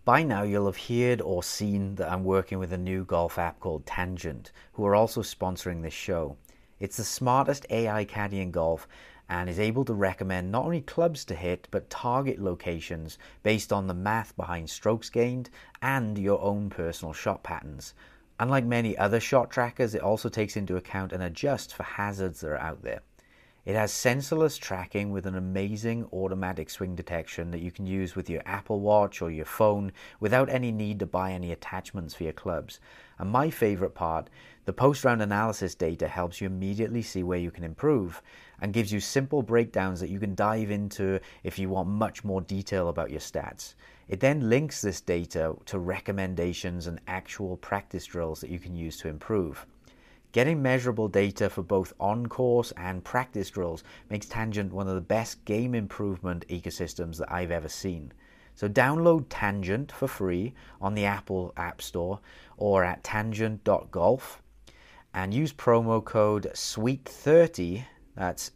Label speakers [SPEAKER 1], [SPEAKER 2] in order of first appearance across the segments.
[SPEAKER 1] By now, you'll have heard or seen that I'm working with a new golf app called Tangent, who are also sponsoring this show. It's the smartest AI caddy in golf and is able to recommend not only clubs to hit, but target locations based on the math behind strokes gained and your own personal shot patterns. Unlike many other shot trackers, it also takes into account and adjusts for hazards that are out there. It has sensorless tracking with an amazing automatic swing detection that you can use with your Apple Watch or your phone without any need to buy any attachments for your clubs. And my favorite part, the post-round analysis data helps you immediately see where you can improve and gives you simple breakdowns that you can dive into if you want much more detail about your stats. It then links this data to recommendations and actual practice drills that you can use to improve. Getting measurable data for both on-course and practice drills makes Tangent one of the best game improvement ecosystems that I've ever seen. So download Tangent for free on the Apple App Store or at tangent.golf and use promo code SWEET30, that's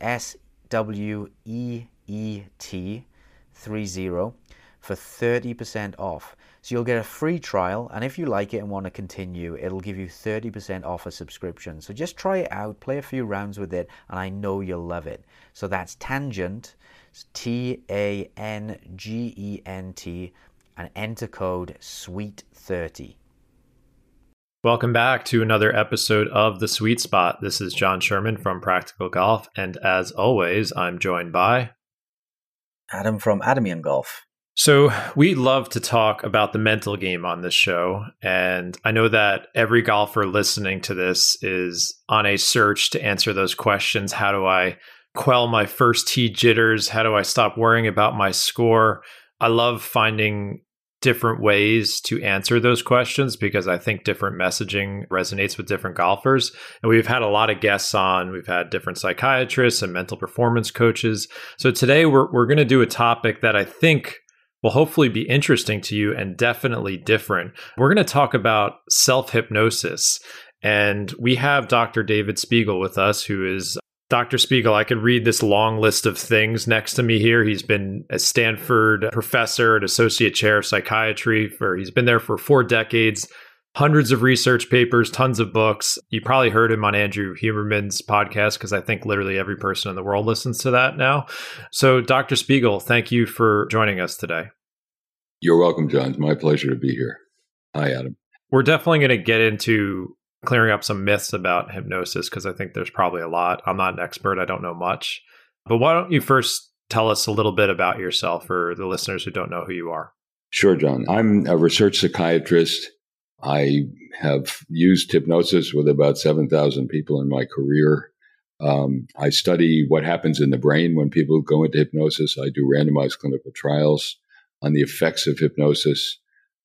[SPEAKER 1] SWEET 30, for 30% off. So you'll get a free trial, and if you like it and want to continue, it'll give you 30% off a subscription. So just try it out, play a few rounds with it, and I know you'll love it. So that's Tangent, TANGENT, and enter code SWEET30.
[SPEAKER 2] Welcome back to another episode of The Sweet Spot. This is John Sherman from Practical Golf, and as always, I'm joined by
[SPEAKER 1] Adam from Adamian Golf.
[SPEAKER 2] So we love to talk about the mental game on this show, and I know that every golfer listening to this is on a search to answer those questions. How do I quell my first tee jitters? How do I stop worrying about my score? I love finding different ways to answer those questions because I think different messaging resonates with different golfers. And we've had a lot of guests on. We've had different psychiatrists and mental performance coaches. So today we're going to do a topic that I think will hopefully be interesting to you and definitely different. We're going to talk about self-hypnosis. And we have Dr. David Spiegel with us, who is Dr. Spiegel. I could read this long list of things next to me here. He's been a Stanford professor and associate chair of psychiatry he's been there for 4 decades. Hundreds of research papers, tons of books. You probably heard him on Andrew Huberman's podcast because I think literally every person in the world listens to that now. So Dr. Spiegel, thank you for joining us today.
[SPEAKER 3] You're welcome, John. It's my pleasure to be here. Hi, Adam.
[SPEAKER 2] We're definitely going to get into clearing up some myths about hypnosis because I think there's probably a lot. I'm not an expert. I don't know much. But why don't you first tell us a little bit about yourself for the listeners who don't know who you are?
[SPEAKER 3] Sure, John. I'm a research psychiatrist. I have used hypnosis with about 7,000 people in my career. I study what happens in the brain when people go into hypnosis. I do randomized clinical trials on the effects of hypnosis.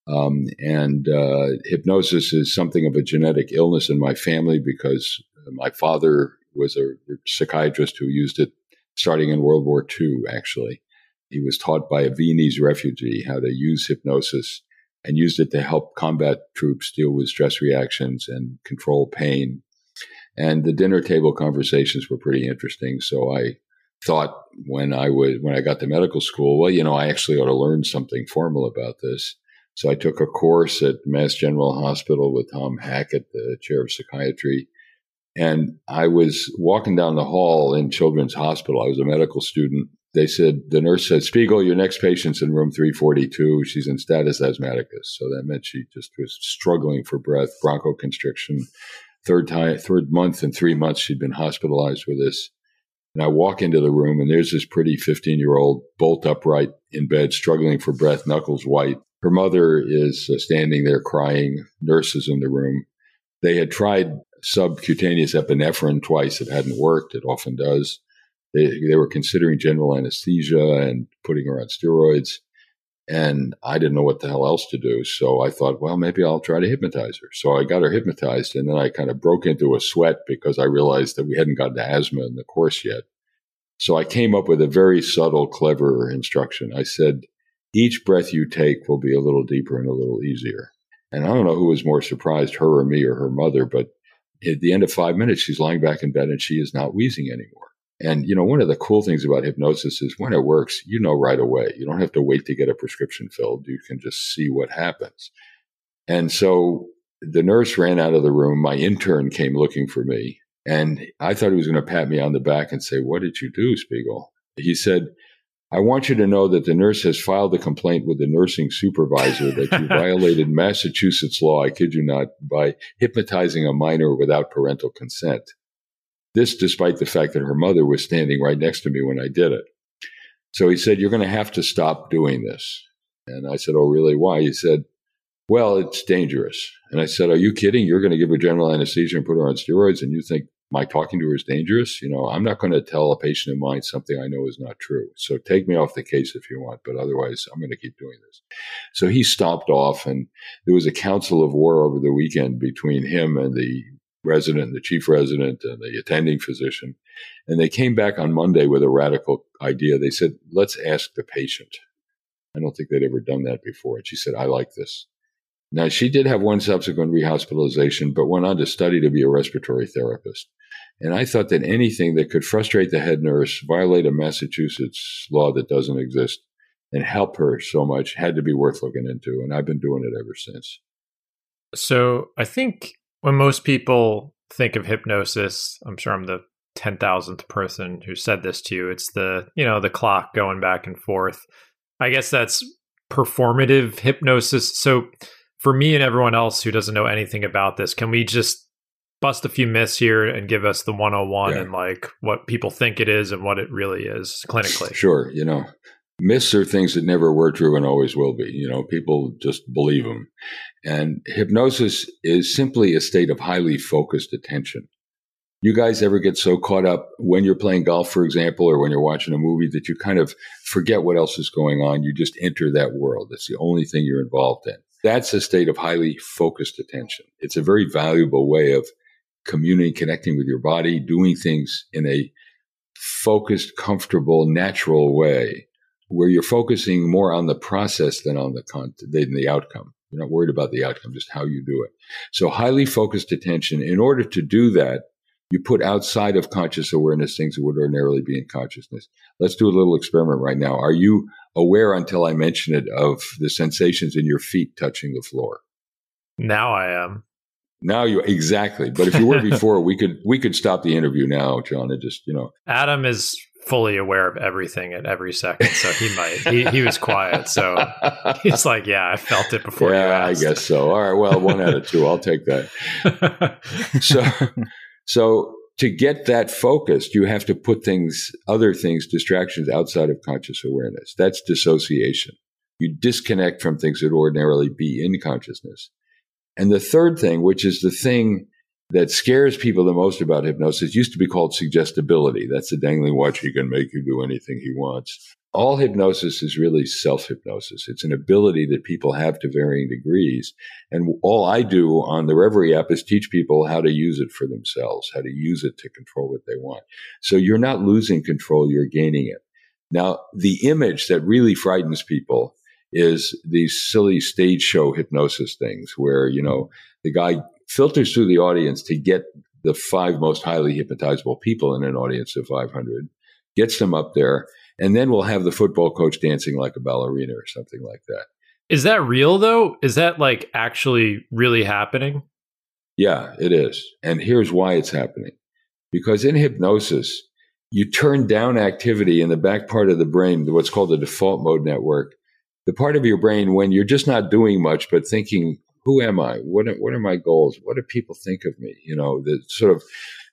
[SPEAKER 3] Hypnosis is something of a genetic illness in my family because my father was a psychiatrist who used it starting in World War II, actually. He was taught by a Viennese refugee how to use hypnosis and used it to help combat troops deal with stress reactions and control pain. And the dinner table conversations were pretty interesting. So I thought when I got to medical school, well, I actually ought to learn something formal about this. So I took a course at Mass General Hospital with Tom Hackett, the chair of psychiatry. And I was walking down the hall in Children's Hospital. I was a medical student. The nurse said, "Spiegel, your next patient's in room 342. She's in status asthmaticus." So that meant she just was struggling for breath, bronchoconstriction. Third month in 3 months, she'd been hospitalized with this. And I walk into the room, and there's this pretty 15-year-old bolt upright in bed, struggling for breath, knuckles white. Her mother is standing there crying. Nurses in the room. They had tried subcutaneous epinephrine twice. It hadn't worked. It often does. They were considering general anesthesia and putting her on steroids. And I didn't know what the hell else to do. So I thought, well, maybe I'll try to hypnotize her. So I got her hypnotized. And then I kind of broke into a sweat because I realized that we hadn't gotten to asthma in the course yet. So I came up with a very subtle, clever instruction. I said, each breath you take will be a little deeper and a little easier. And I don't know who was more surprised, her or me or her mother, but at the end of 5 minutes, she's lying back in bed and she is not wheezing anymore. And, one of the cool things about hypnosis is when it works, right away. You don't have to wait to get a prescription filled. You can just see what happens. And so the nurse ran out of the room. My intern came looking for me. And I thought he was going to pat me on the back and say, "What did you do, Spiegel?" He said, "I want you to know that the nurse has filed a complaint with the nursing supervisor that you violated Massachusetts law, I kid you not, by hypnotizing a minor without parental consent. This despite the fact that her mother was standing right next to me when I did it." So he said, "You're going to have to stop doing this." And I said, "Oh, really? Why?" He said, "Well, it's dangerous." And I said, "Are you kidding? You're going to give her general anesthesia and put her on steroids, and you think my talking to her is dangerous? I'm not going to tell a patient of mine something I know is not true. So take me off the case if you want, but otherwise I'm going to keep doing this." So he stopped off, and there was a council of war over the weekend between him and the resident, the chief resident, and the attending physician. And they came back on Monday with a radical idea. They said, "Let's ask the patient." I don't think they'd ever done that before. And she said, "I like this." Now, she did have one subsequent rehospitalization, but went on to study to be a respiratory therapist. And I thought that anything that could frustrate the head nurse, violate a Massachusetts law that doesn't exist, and help her so much had to be worth looking into. And I've been doing it ever since.
[SPEAKER 2] So I think when most people think of hypnosis, I'm sure I'm the 10,000th person who said this to you. It's the clock going back and forth. I guess that's performative hypnosis. So for me and everyone else who doesn't know anything about this, can we just bust a few myths here and give us the 101 and what people think it is and what it really is clinically?
[SPEAKER 3] Sure. Myths are things that never were true and always will be. People just believe them. And hypnosis is simply a state of highly focused attention. You guys ever get so caught up when you're playing golf, for example, or when you're watching a movie that you kind of forget what else is going on? You just enter that world. That's the only thing you're involved in. That's a state of highly focused attention. It's a very valuable way of connecting with your body, doing things in a focused, comfortable, natural way where you're focusing more on the process than on the outcome. You're not worried about the outcome, just how you do it. So highly focused attention. In order to do that, you put outside of conscious awareness things that would ordinarily be in consciousness. Let's do a little experiment right now. Are you aware, until I mention it, of the sensations in your feet touching the floor?
[SPEAKER 2] Now I am.
[SPEAKER 3] Now you exactly. But if you were before, we could stop the interview now, John, and just
[SPEAKER 2] Adam is fully aware of everything at every second, so he might. He was quiet, so he's like, "Yeah, I felt it before."
[SPEAKER 3] Yeah,
[SPEAKER 2] you asked.
[SPEAKER 3] I guess so. All right, well, 1 out of 2, I'll take that. So to get that focused, you have to put other things, distractions outside of conscious awareness. That's dissociation. You disconnect from things that ordinarily be in consciousness. And the third thing, which is the thing that scares people the most about hypnosis, used to be called suggestibility. That's the dangling watch. He can make you do anything he wants. All hypnosis is really self-hypnosis. It's an ability that people have to varying degrees. And all I do on the Reverie app is teach people how to use it for themselves, how to use it to control what they want. So you're not losing control, you're gaining it. Now, the image that really frightens people is these silly stage show hypnosis things where, the guy filters through the audience to get the 5 most highly hypnotizable people in an audience of 500, gets them up there, and then we'll have the football coach dancing like a ballerina or something like that.
[SPEAKER 2] Is that real, though? Is that actually really happening?
[SPEAKER 3] Yeah, it is. And here's why it's happening. Because in hypnosis, you turn down activity in the back part of the brain, what's called the default mode network, the part of your brain when you're just not doing much, but thinking, who am I? What are my goals? What do people think of me? The sort of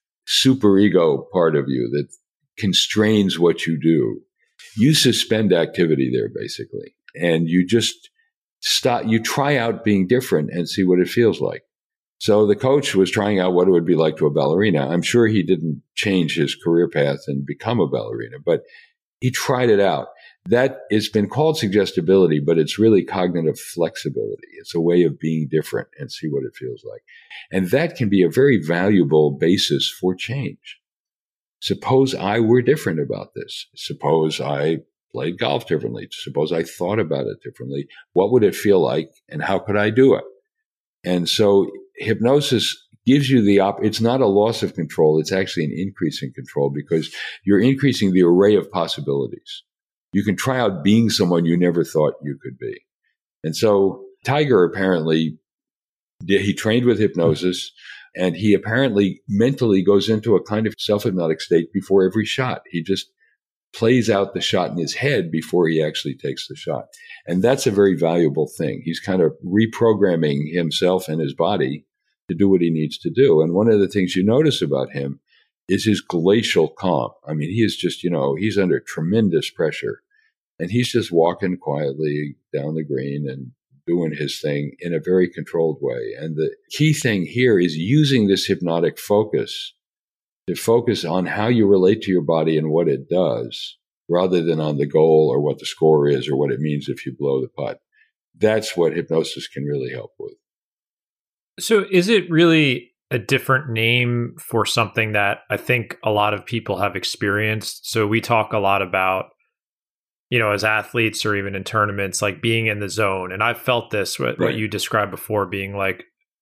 [SPEAKER 3] superego part of you that constrains what you do. You suspend activity there, basically. And you just you try out being different and see what it feels like. So the coach was trying out what it would be like to a ballerina. I'm sure he didn't change his career path and become a ballerina, but he tried it out. That it's been called suggestibility, but it's really cognitive flexibility. It's a way of being different and see what it feels like. And that can be a very valuable basis for change. Suppose I were different about this. Suppose I played golf differently. Suppose I thought about it differently. What would it feel like and how could I do it? And so hypnosis gives you it's not a loss of control. It's actually an increase in control because you're increasing the array of possibilities. You can try out being someone you never thought you could be. And so Tiger apparently he trained with hypnosis, and he apparently mentally goes into a kind of self-hypnotic state before every shot. He just plays out the shot in his head before he actually takes the shot. And that's a very valuable thing. He's kind of reprogramming himself and his body to do what he needs to do. And one of the things you notice about him is his glacial calm. I mean, he is just, he's under tremendous pressure, and he's just walking quietly down the green and doing his thing in a very controlled way. And the key thing here is using this hypnotic focus to focus on how you relate to your body and what it does, rather than on the goal or what the score is or what it means if you blow the putt. That's what hypnosis can really help with.
[SPEAKER 2] So is it really a different name for something that I think a lot of people have experienced? So we talk a lot about, as athletes or even in tournaments, like being in the zone. And I've felt this, what you described before, being like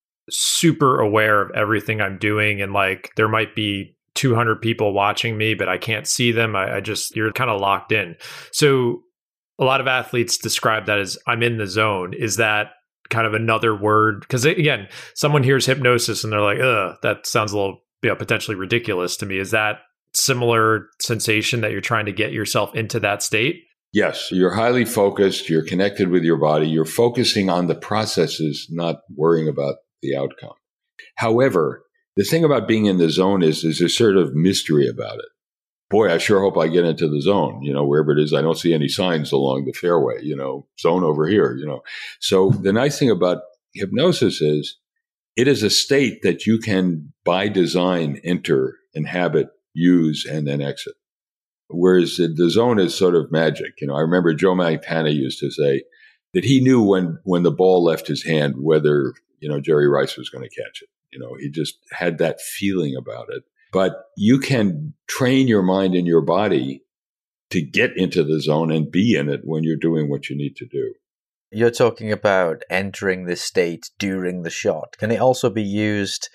[SPEAKER 2] super aware of everything I'm doing. And like, there might be 200 people watching me, but I can't see them. You're kind of locked in. So a lot of athletes describe that as I'm in the zone. Is that kind of another word? Because again, someone hears hypnosis and they're like, ugh, that sounds a little potentially ridiculous to me. Is that similar sensation that you're trying to get yourself into that state?
[SPEAKER 3] Yes, you're highly focused. You're connected with your body. You're focusing on the processes, not worrying about the outcome. However, the thing about being in the zone is there's a sort of mystery about it. Boy, I sure hope I get into the zone, wherever it is. I don't see any signs along the fairway, zone over here, So the nice thing about hypnosis is it is a state that you can, by design, enter, inhabit, use, and then exit. Whereas the zone is sort of magic. I remember Joe Montana used to say that he knew when the ball left his hand whether, Jerry Rice was going to catch it. He just had that feeling about it. But you can train your mind and your body to get into the zone and be in it when you're doing what you need to do.
[SPEAKER 1] You're talking about entering this state during the shot. Can it also be used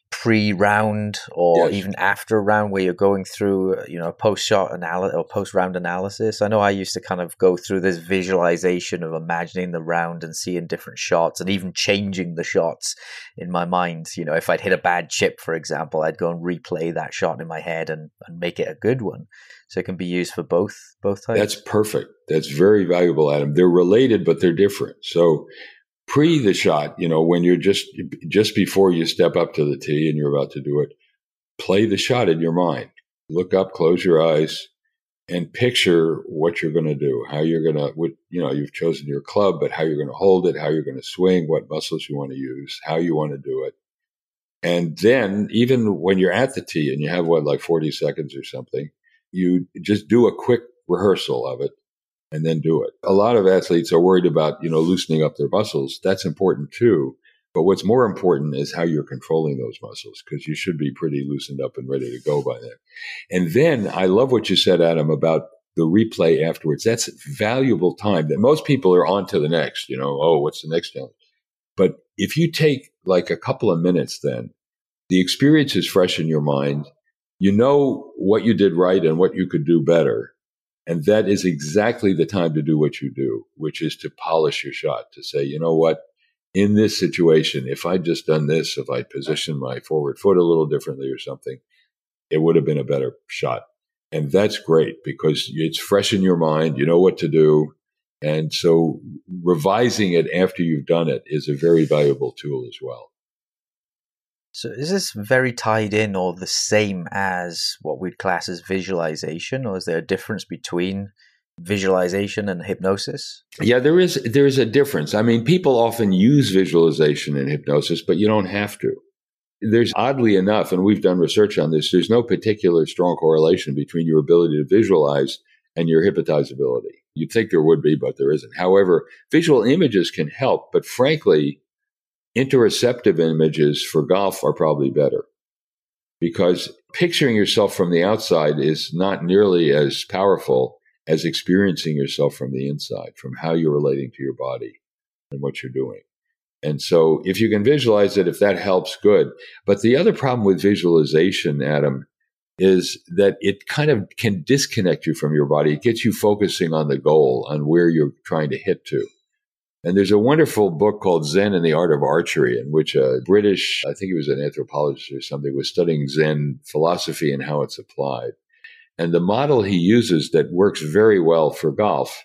[SPEAKER 1] pre-round or even after a round where you're going through, post-shot analysis or post-round analysis? I know I used to kind of go through this visualization of imagining the round and seeing different shots and even changing the shots in my mind. If I'd hit a bad chip, for example, I'd go and replay that shot in my head and make it a good one. So it can be used for both types.
[SPEAKER 3] That's perfect. That's very valuable, Adam. They're related, but they're different. So pre the shot, when you're just before you step up to the tee and you're about to do it, play the shot in your mind. Look up, close your eyes, and picture what you're going to do, how you're going to, you've chosen your club, but how you're going to hold it, how you're going to swing, what muscles you want to use, how you want to do it. And then even when you're at the tee and you have 40 seconds or something, you just do a quick rehearsal of it. And then do it. A lot of athletes are worried about, loosening up their muscles. That's important too. But what's more important is how you're controlling those muscles, because you should be pretty loosened up and ready to go by then. And then I love what you said, Adam, about the replay afterwards. That's valuable time that most people are on to the next, what's the next challenge? But if you take like a couple of minutes, then the experience is fresh in your mind. You know what you did right and what you could do better. And that is exactly the time to do what you do, which is to polish your shot, to say, you know what, in this situation, if I'd just done this, if I'd positioned my forward foot a little differently or something, it would have been a better shot. And that's great because it's fresh in your mind. You know what to do. And so revising it after you've done it is a very valuable tool as well.
[SPEAKER 1] So is this very tied in or the same as what we'd class as visualization, or is there a difference between visualization and hypnosis?
[SPEAKER 3] Yeah, there is a difference. I mean, people often use visualization in hypnosis, but you don't have to. There's, oddly enough, and we've done research on this, there's no particular strong correlation between your ability to visualize and your hypnotizability. You'd think there would be, but there isn't. However, visual images can help, but frankly, interoceptive images for golf are probably better, because picturing yourself from the outside is not nearly as powerful as experiencing yourself from the inside, from how you're relating to your body and what you're doing. And so if you can visualize it, if that helps, good. But the other problem with visualization, Adam, is that it kind of can disconnect you from your body. It gets you focusing on the goal, on where you're trying to hit to. And there's a wonderful book called Zen and the Art of Archery, in which a British, I think he was an anthropologist or something, was studying Zen philosophy and how it's applied. And the model he uses that works very well for golf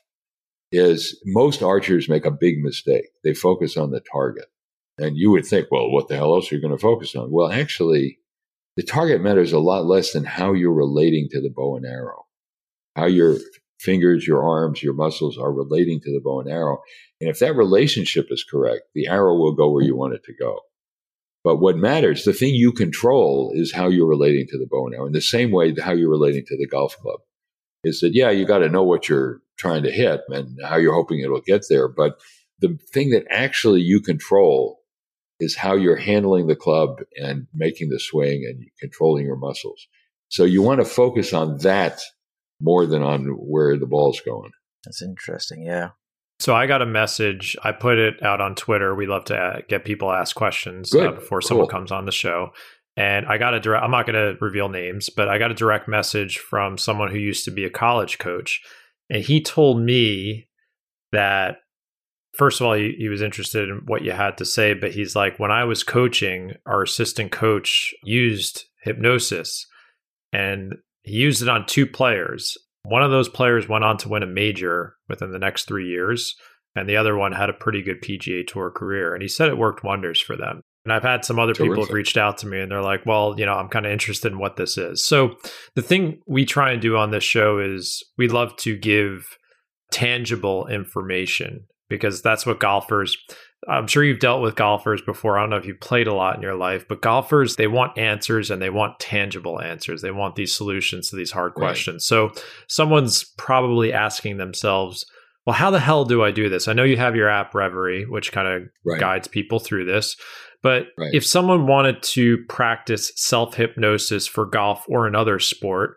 [SPEAKER 3] is most archers make a big mistake. They focus on the target. And you would think, well, what the hell else are you going to focus on? Well, actually, the target matters a lot less than how you're relating to the bow and arrow, how your fingers, your arms, your muscles are relating to the bow and arrow. And if that relationship is correct, the arrow will go where you want it to go. But what matters, the thing you control, is how you're relating to the bow and arrow. In the same way, how you're relating to the golf club is that, yeah, you got to know what you're trying to hit and how you're hoping it'll get there. But the thing that actually you control is how you're handling the club and making the swing and controlling your muscles. So you want to focus on that more than on where the ball's going.
[SPEAKER 1] That's interesting. Yeah.
[SPEAKER 2] So I got a message. I put it out on Twitter. We love to get people ask questions before someone comes on the show. And I got a direct, I'm not going to reveal names, but I got a direct message from someone who used to be a college coach. And he told me that, first of all, he was interested in what you had to say, but he's like, when I was coaching, our assistant coach used hypnosis and he used it on 2 players. One of those players went on to win a major within the next 3 years, and the other one had a pretty good PGA Tour career. And he said it worked wonders for them. And I've had some other people have reached out to me and they're like, well, I'm kind of interested in what this is. So the thing we try and do on this show is we love to give tangible information, because that's what golfers, I'm sure you've dealt with golfers before. I don't know if you've played a lot in your life, but golfers, they want answers and they want tangible answers. They want these solutions to these hard questions. So someone's probably asking themselves, well, how the hell do I do this? I know you have your app Reverie, which kind of guides people through this. But if someone wanted to practice self-hypnosis for golf or another sport,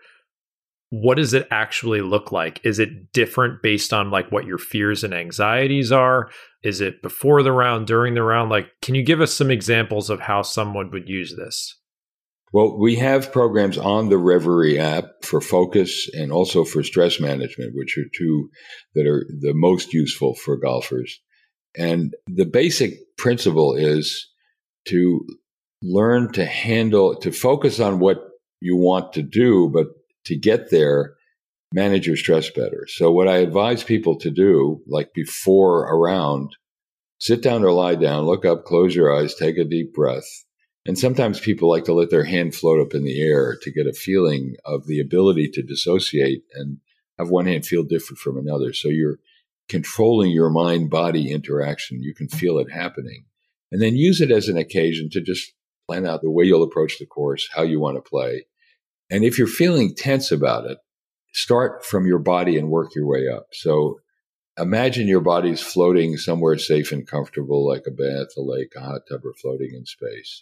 [SPEAKER 2] what does it actually look like? Is it different based on like what your fears and anxieties are? Is it before the round, during the round? Like, can you give us some examples of how someone would use this?
[SPEAKER 3] Well, we have programs on the Reverie app for focus and also for stress management, which are 2 that are the most useful for golfers. And the basic principle is to learn to focus on what you want to do, but to get there, manage your stress better. So what I advise people to do, like before a round, sit down or lie down, look up, close your eyes, take a deep breath. And sometimes people like to let their hand float up in the air to get a feeling of the ability to dissociate and have one hand feel different from another. So you're controlling your mind-body interaction. You can feel it happening. And then use it as an occasion to just plan out the way you'll approach the course, how you want to play. And if you're feeling tense about it, start from your body and work your way up. So imagine your body's floating somewhere safe and comfortable, like a bath, a lake, a hot tub, or floating in space.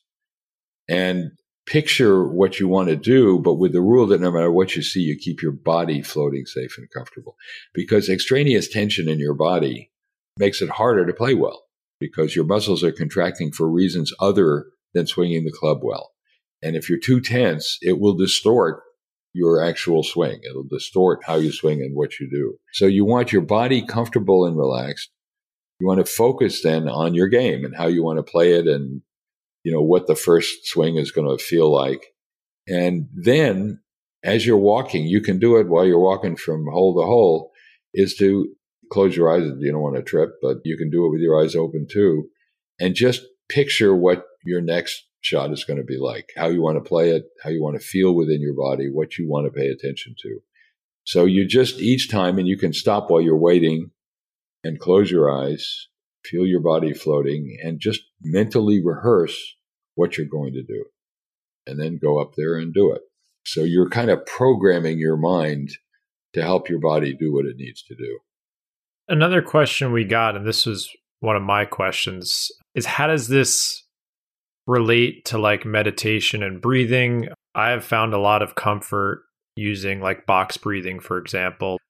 [SPEAKER 3] And picture what you want to do, but with the rule that no matter what you see, you keep your body floating safe and comfortable. Because extraneous tension in your body makes it harder to play well, because your muscles are contracting for reasons other than swinging the club well. And if you're too tense, it will distort your actual swing. It'll distort how you swing and what you do. So you want your body comfortable and relaxed. You want to focus then on your game and how you want to play it and, what the first swing is going to feel like. And then as you're walking, you can do it while you're walking from hole to hole, is to close your eyes. You don't want to trip, but you can do it with your eyes open too. And just picture what your next shot is going to be like, how you want to play it, how you want to feel within your body, what you want to pay attention to. So you just each time, and you can stop while you're waiting and close your eyes, feel your body floating, and just mentally rehearse what you're going to do. And then go up there and do it. So you're kind of programming your mind to help your body do what it needs to do.
[SPEAKER 2] Another question we got, and this was one of my questions, is how does this relate to like meditation and breathing? I have found a lot of comfort using like box breathing, for example.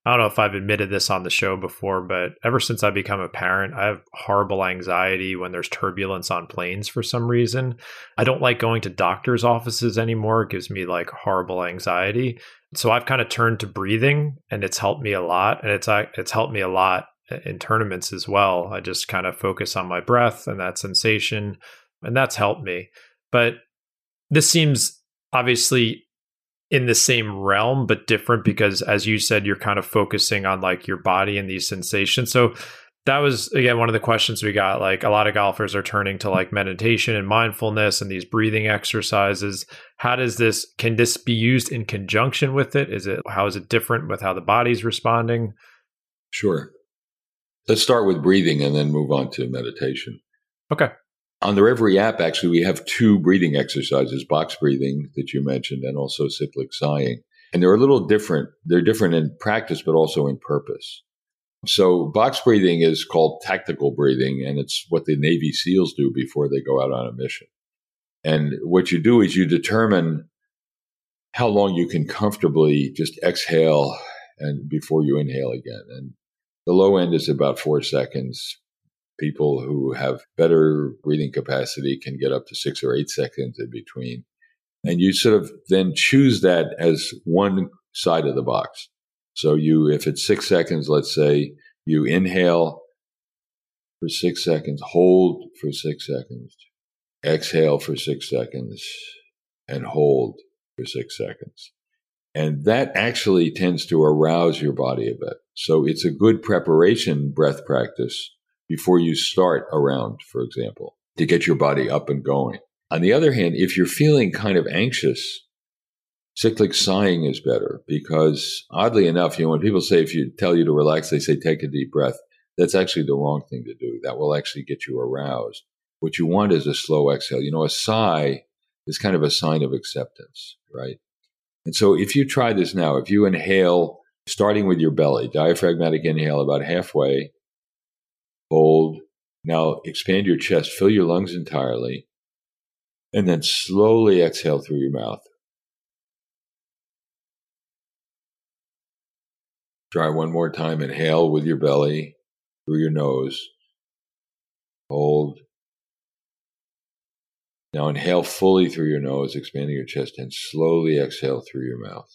[SPEAKER 2] I don't know if I've admitted this on the show before, but ever since I become a parent, I have horrible anxiety when there's turbulence on planes for some reason. I don't like going to doctor's offices anymore. It gives me like horrible anxiety. So I've kind of turned to breathing, and it's helped me a lot. And it's helped me a lot in tournaments as well. I just kind of focus on my breath and that sensation, and that's helped me. But this seems obviously in the same realm, but different because, as you said, you're kind of focusing on like your body and these sensations. So that was, again, one of the questions we got. Like a lot of golfers are turning to like meditation and mindfulness and these breathing exercises. Can this be used in conjunction with it? How is it different with how the body's responding?
[SPEAKER 3] Sure. Let's start with breathing and then move on to meditation.
[SPEAKER 2] Okay.
[SPEAKER 3] On the Reverie app, actually, we have 2 breathing exercises, box breathing that you mentioned, and also cyclic sighing. And they're a little different. They're different in practice, but also in purpose. So box breathing is called tactical breathing, and it's what the Navy SEALs do before they go out on a mission. And what you do is you determine how long you can comfortably just exhale and before you inhale again. And the low end is about 4 seconds. People who have better breathing capacity can get up to 6 or 8 seconds in between. And you sort of then choose that as one side of the box. So if it's 6 seconds, let's say, you inhale for 6 seconds, hold for 6 seconds, exhale for 6 seconds, and hold for 6 seconds. And that actually tends to arouse your body a bit. So it's a good preparation breath practice before you start a round, for example, to get your body up and going. On the other hand, if you're feeling kind of anxious, cyclic sighing is better because, oddly enough, when people say, if you tell you to relax, they say take a deep breath. That's actually the wrong thing to do. That will actually get you aroused. What you want is a slow exhale. A sigh is kind of a sign of acceptance, right? And so if you try this now, if you inhale, starting with your belly, diaphragmatic inhale about halfway, hold. Now expand your chest, fill your lungs entirely, and then slowly exhale through your mouth. Try one more time. Inhale with your belly, through your nose. Hold. Now inhale fully through your nose, expanding your chest, and slowly exhale through your mouth.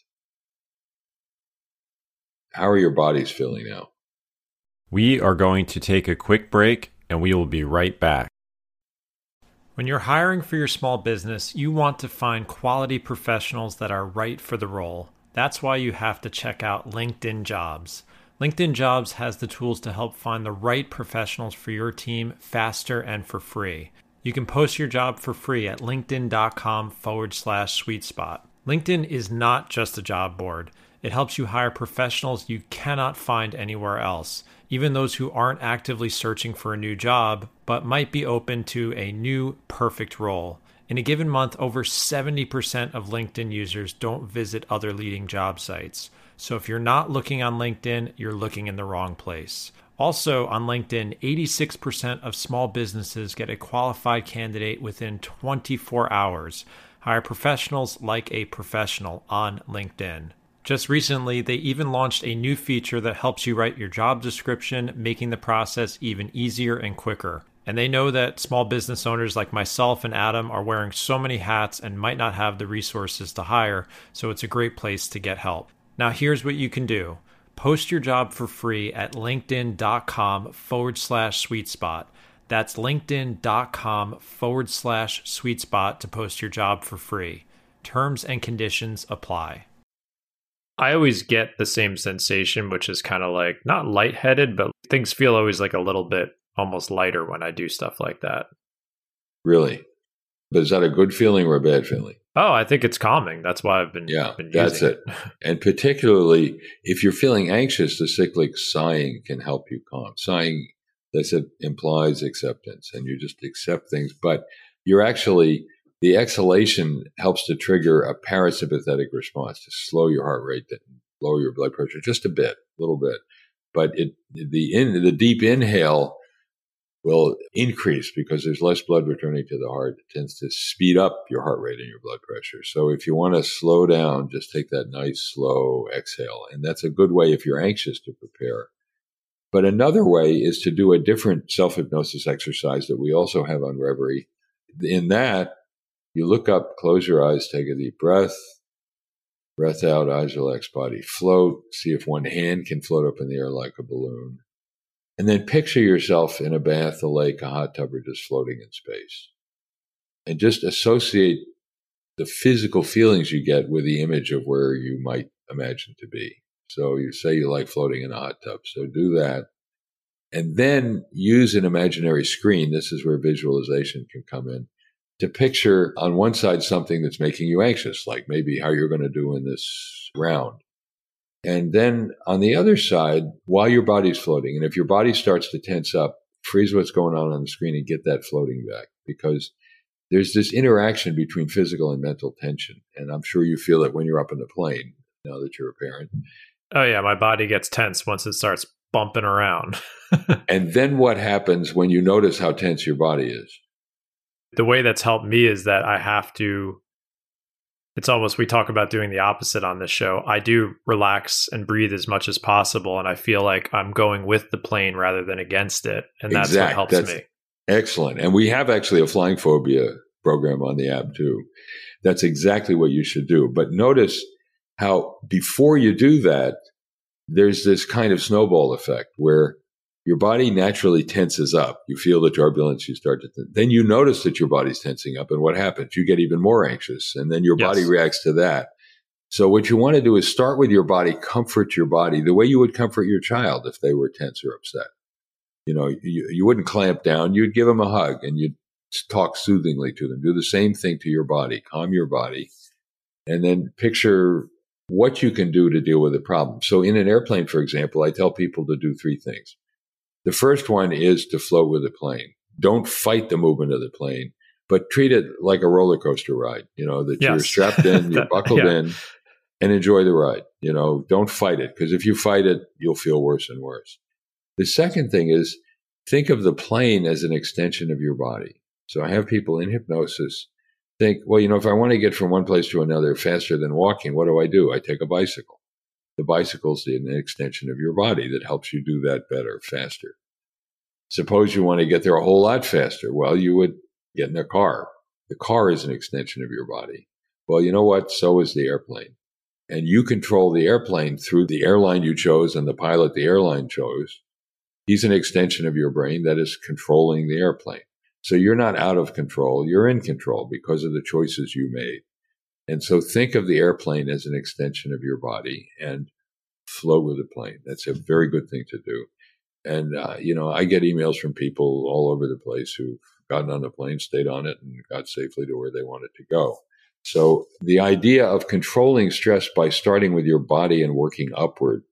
[SPEAKER 3] How are your bodies feeling now?
[SPEAKER 4] We are going to take a quick break, and we will be right back.
[SPEAKER 2] When you're hiring for your small business, you want to find quality professionals that are right for the role. That's why you have to check out LinkedIn Jobs. LinkedIn Jobs has the tools to help find the right professionals for your team faster and for free. You can post your job for free at linkedin.com/sweet spot. LinkedIn is not just a job board. It helps you hire professionals you cannot find anywhere else, even those who aren't actively searching for a new job, but might be open to a new perfect role. In a given month, over 70% of LinkedIn users don't visit other leading job sites. So if you're not looking on LinkedIn, you're looking in the wrong place. Also on LinkedIn, 86% of small businesses get a qualified candidate within 24 hours. Hire professionals like a professional on LinkedIn. Just recently, they even launched a new feature that helps you write your job description, making the process even easier and quicker. And they know that small business owners like myself and Adam are wearing so many hats and might not have the resources to hire, so it's a great place to get help. Now, here's what you can do. Post your job for free at linkedin.com/sweet spot. That's linkedin.com/sweet spot to post your job for free. Terms and conditions apply. I always get the same sensation, which is kind of like not lightheaded, but things feel always like a little bit almost lighter when I do stuff like that.
[SPEAKER 3] Really? But is that a good feeling or a bad feeling?
[SPEAKER 2] Oh, I think it's calming. That's why I've been using
[SPEAKER 3] that's it. And particularly if you're feeling anxious, the cyclic sighing can help you calm. Sighing, they said, implies acceptance, and you just accept things. But you're actually, the exhalation helps to trigger a parasympathetic response to slow your heart rate, and lower your blood pressure just a bit, a little bit. But the deep inhale will increase because there's less blood returning to the heart. It tends to speed up your heart rate and your blood pressure. So if you want to slow down, just take that nice slow exhale. And that's a good way if you're anxious to prepare. But another way is to do a different self-hypnosis exercise that we also have on Reverie. In that, you look up, close your eyes, take a deep breath out, eyes relax, body float. See if one hand can float up in the air like a balloon. And then picture yourself in a bath, a lake, a hot tub, or just floating in space. And just associate the physical feelings you get with the image of where you might imagine to be. So you say you like floating in a hot tub. So do that. And then use an imaginary screen. This is where visualization can come in. To picture on one side something that's making you anxious, like maybe how you're going to do in this round. And then on the other side, while your body's floating, and if your body starts to tense up, freeze what's going on the screen and get that floating back, because there's this interaction between physical and mental tension. And I'm sure you feel it when you're up in the plane, now that you're a parent.
[SPEAKER 2] Oh, yeah. My body gets tense once it starts bumping around.
[SPEAKER 3] And then what happens when you notice how tense your body is?
[SPEAKER 2] The way that's helped me is that I have to, it's almost, we talk about doing the opposite on this show. I do relax and breathe as much as possible. And I feel like I'm going with the plane rather than against it. And that's what helps me.
[SPEAKER 3] Excellent. And we have actually a flying phobia program on the app too. That's exactly what you should do. But notice how before you do that, there's this kind of snowball effect where your body naturally tenses up. You feel the turbulence, you start to then you notice that your body's tensing up, and what happens? You get even more anxious, and then your body reacts to that. So what you want to do is start with your body, comfort your body the way you would comfort your child if they were tense or upset. You know, you wouldn't clamp down, you'd give them a hug and you'd talk soothingly to them. Do the same thing to your body, calm your body, and then picture what you can do to deal with the problem. So in an airplane, for example, I tell people to do three things. The first one is to float with the plane. Don't fight the movement of the plane, but treat it like a roller coaster ride, you know, that you're strapped in, you're buckled in, and enjoy the ride. You know, don't fight it, because if you fight it, you'll feel worse and worse. The second thing is think of the plane as an extension of your body. So I have people in hypnosis think, well, you know, if I want to get from one place to another faster than walking, what do? I take a bicycle. The bicycle's an extension of your body that helps you do that better, faster. Suppose you want to get there a whole lot faster. Well, you would get in a car. The car is an extension of your body. Well, you know what? So is the airplane. And you control the airplane through the airline you chose and the pilot the airline chose. He's an extension of your brain that is controlling the airplane. So you're not out of control. You're in control because of the choices you made. And so think of the airplane as an extension of your body and float with the plane. That's a very good thing to do. And, you know, I get emails from people all over the place who've gotten on the plane, stayed on it, and got safely to where they wanted to go. So the idea of controlling stress by starting with your body and working upward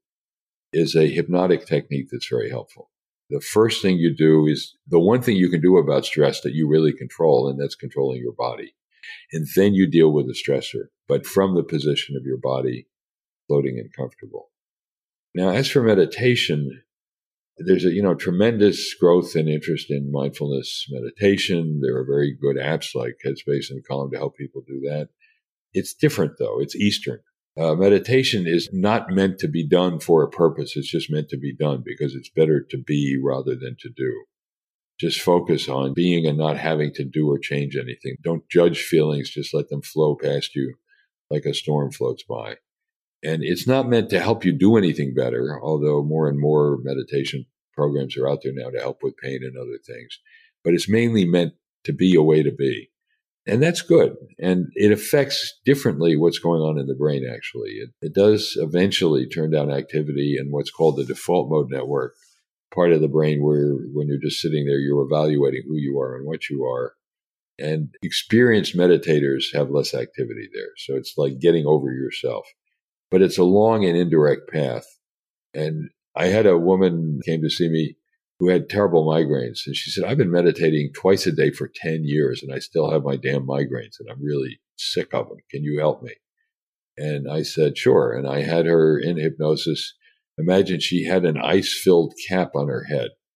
[SPEAKER 3] is a hypnotic technique that's very helpful. The first thing you do is the one thing you can do about stress that you really control, and that's controlling your body. And then you deal with the stressor, but from the position of your body, floating and comfortable. Now, as for meditation, there's a, tremendous growth and interest in mindfulness meditation. There are very good apps like Headspace and Calm to help people do that. It's different, though. It's Eastern. Meditation is not meant to be done for a purpose. It's just meant to be done because it's better to be rather than to do. Just focus on being and not having to do or change anything. Don't judge feelings. Just let them flow past you like a storm floats by. And it's not meant to help you do anything better, although more and more meditation programs are out there now to help with pain and other things. But it's mainly meant to be a way to be. And that's good. And it affects differently what's going on in the brain, actually. It does eventually turn down activity in what's called the default mode network, part of the brain where when you're just sitting there, you're evaluating who you are and what you are. And experienced meditators have less activity there. So it's like getting over yourself. But it's a long and indirect path. And I had a woman came to see me who had terrible migraines. And she said, I've been meditating twice a day for 10 years and I still have my damn migraines and I'm really sick of them. Can you help me? And I said, sure. And I had her in hypnosis. Imagine she had an ice-filled cap on her head.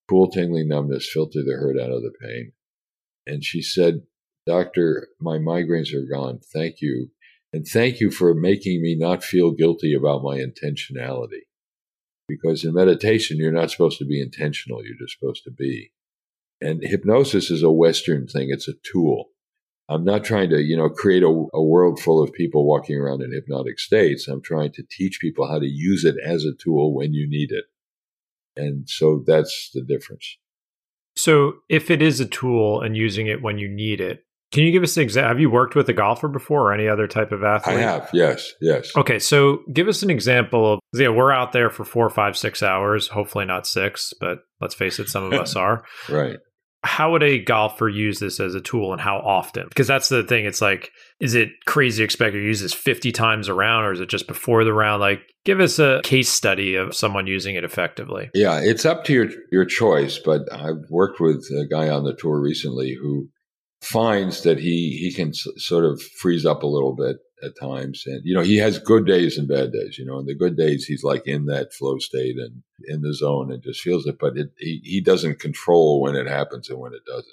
[SPEAKER 3] cool tingling numbness, filter the hurt out of the pain. And she said, "Doctor, my migraines are gone. Thank you. And thank you for making me not feel guilty about my intentionality. Because in meditation, you're not supposed to be intentional. You're just supposed to be. And hypnosis is a Western thing. It's a tool. I'm not trying to, create a world full of people walking around in hypnotic states. I'm trying to teach people how to use it as a tool when you need it. And so that's the difference."
[SPEAKER 2] So if it is a tool and using it when you need it, can you give us an example? Have you worked with a golfer before or any other type of athlete?
[SPEAKER 3] I have, yes.
[SPEAKER 2] Okay, so give us an example of, we're out there for 4, 5, 6 hours, hopefully not 6, but let's face it, some of us are.
[SPEAKER 3] Right.
[SPEAKER 2] How would a golfer use this as a tool and how often? Because that's the thing. It's like, is it crazy to expect you to use this 50 times a round or is it just before the round? Like, give us a case study of someone using it effectively.
[SPEAKER 3] Yeah, it's up to your choice, but I've worked with a guy on the tour recently who finds that he can sort of freeze up a little bit at times. And, he has good days and bad days, and the good days, he's like in that flow state and in the zone and just feels it, but he doesn't control when it happens and when it doesn't.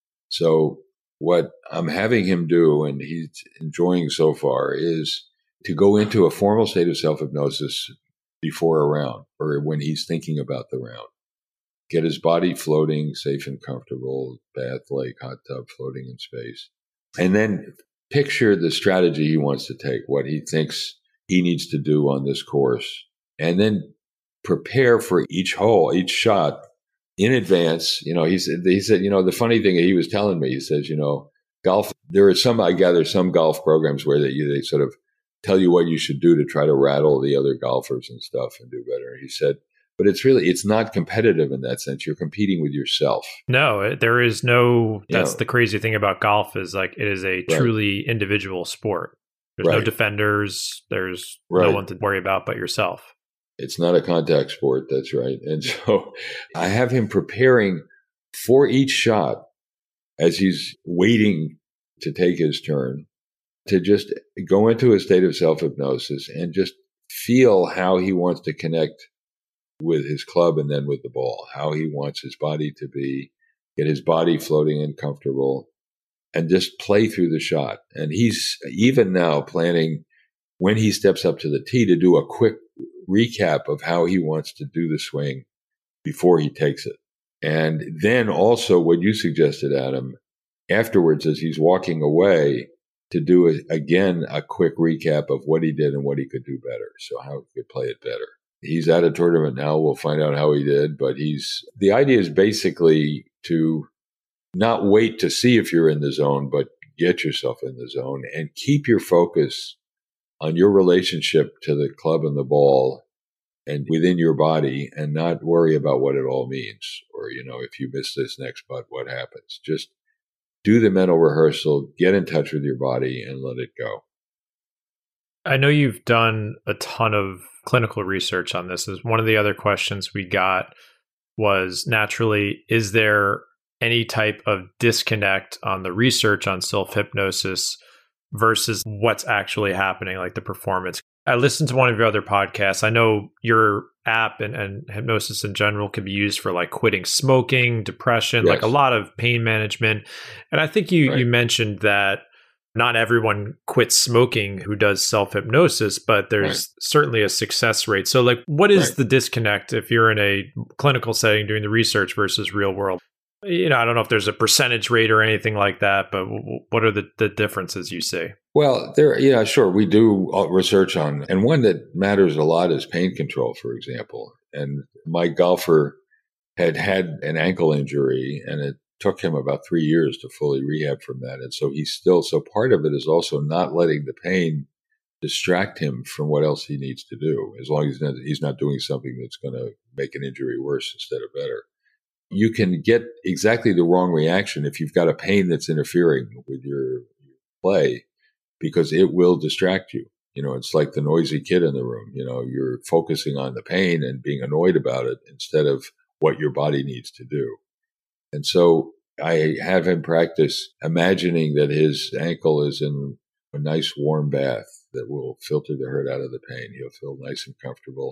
[SPEAKER 3] So what I'm having him do, and he's enjoying so far, is to go into a formal state of self-hypnosis before a round or when he's thinking about the round. Get his body floating, safe and comfortable, bath, lake, hot tub, floating in space. And then picture the strategy he wants to take, what he thinks he needs to do on this course. And then prepare for each hole, each shot in advance. He said, the funny thing he was telling me, he says, golf, there are I gather some golf programs where they sort of tell you what you should do to try to rattle the other golfers and stuff and do better. He said, but it's not competitive in that sense. You're competing with yourself.
[SPEAKER 2] No, there is no, that's the crazy thing about golf is like, it is a truly individual sport. There's no defenders. There's no one to worry about but yourself.
[SPEAKER 3] It's not a contact sport. That's right. And so I have him preparing for each shot as he's waiting to take his turn to just go into a state of self-hypnosis and just feel how he wants to connect with his club and then with the ball, how he wants his body to be, get his body floating and comfortable, and just play through the shot. And he's even now planning when he steps up to the tee to do a quick recap of how he wants to do the swing before he takes it. And then also what you suggested, Adam, afterwards as he's walking away to do again a quick recap of what he did and what he could do better. So how he could play it better. He's at a tournament now. We'll find out how he did, but the idea is basically to not wait to see if you're in the zone, but get yourself in the zone and keep your focus on your relationship to the club and the ball and within your body and not worry about what it all means. Or, if you miss this next putt, what happens? Just do the mental rehearsal, get in touch with your body and let it go.
[SPEAKER 2] I know you've done a ton of clinical research on this. One of the other questions we got was naturally, is there any type of disconnect on the research on self-hypnosis versus what's actually happening, like the performance? I listened to one of your other podcasts. I know your app and hypnosis in general can be used for like quitting smoking, depression, like a lot of pain management. And I think you mentioned that not everyone quits smoking who does self-hypnosis, but there's certainly a success rate. So like, what is the disconnect if you're in a clinical setting doing the research versus real world? I don't know if there's a percentage rate or anything like that, but what are the differences you see?
[SPEAKER 3] Well, sure. We do research on, and one that matters a lot is pain control, for example. And my golfer had an ankle injury, and it took him about 3 years to fully rehab from that. And so so part of it is also not letting the pain distract him from what else he needs to do, as long as he's not doing something that's going to make an injury worse instead of better. You can get exactly the wrong reaction if you've got a pain that's interfering with your play, because it will distract you. It's like the noisy kid in the room. You're focusing on the pain and being annoyed about it instead of what your body needs to do. And so I have him practice imagining that his ankle is in a nice warm bath that will filter the hurt out of the pain. He'll feel nice and comfortable.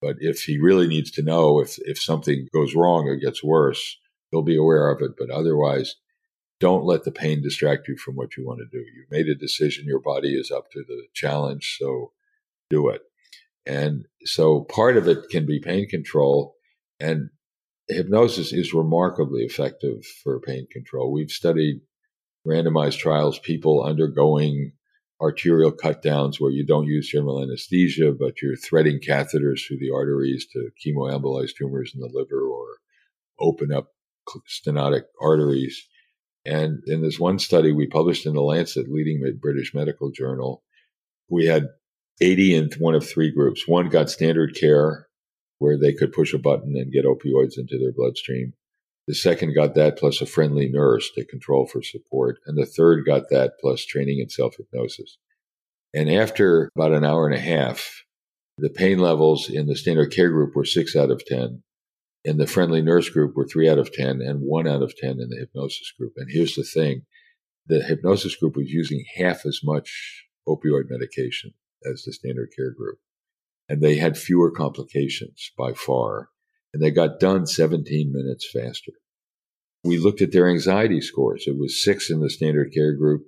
[SPEAKER 3] But if he really needs to know if something goes wrong or gets worse, he'll be aware of it. But otherwise, don't let the pain distract you from what you want to do. You've made a decision. Your body is up to the challenge, so do it. And so part of it can be pain control, and hypnosis is remarkably effective for pain control. We've studied randomized trials, people undergoing arterial cut downs where you don't use general anesthesia, but you're threading catheters through the arteries to chemoembolize tumors in the liver or open up stenotic arteries. And in this one study we published in the Lancet, leading British medical journal, we had 80 in one of three groups. One got standard care where they could push a button and get opioids into their bloodstream. The second got that plus a friendly nurse to control for support. And the third got that plus training in self-hypnosis. And after about an hour and a half, the pain levels in the standard care group were 6 out of 10. In the friendly nurse group were 3 out of 10 and 1 out of 10 in the hypnosis group. And here's the thing. The hypnosis group was using half as much opioid medication as the standard care group. And they had fewer complications by far. And they got done 17 minutes faster. We looked at their anxiety scores. It was 6 in the standard care group,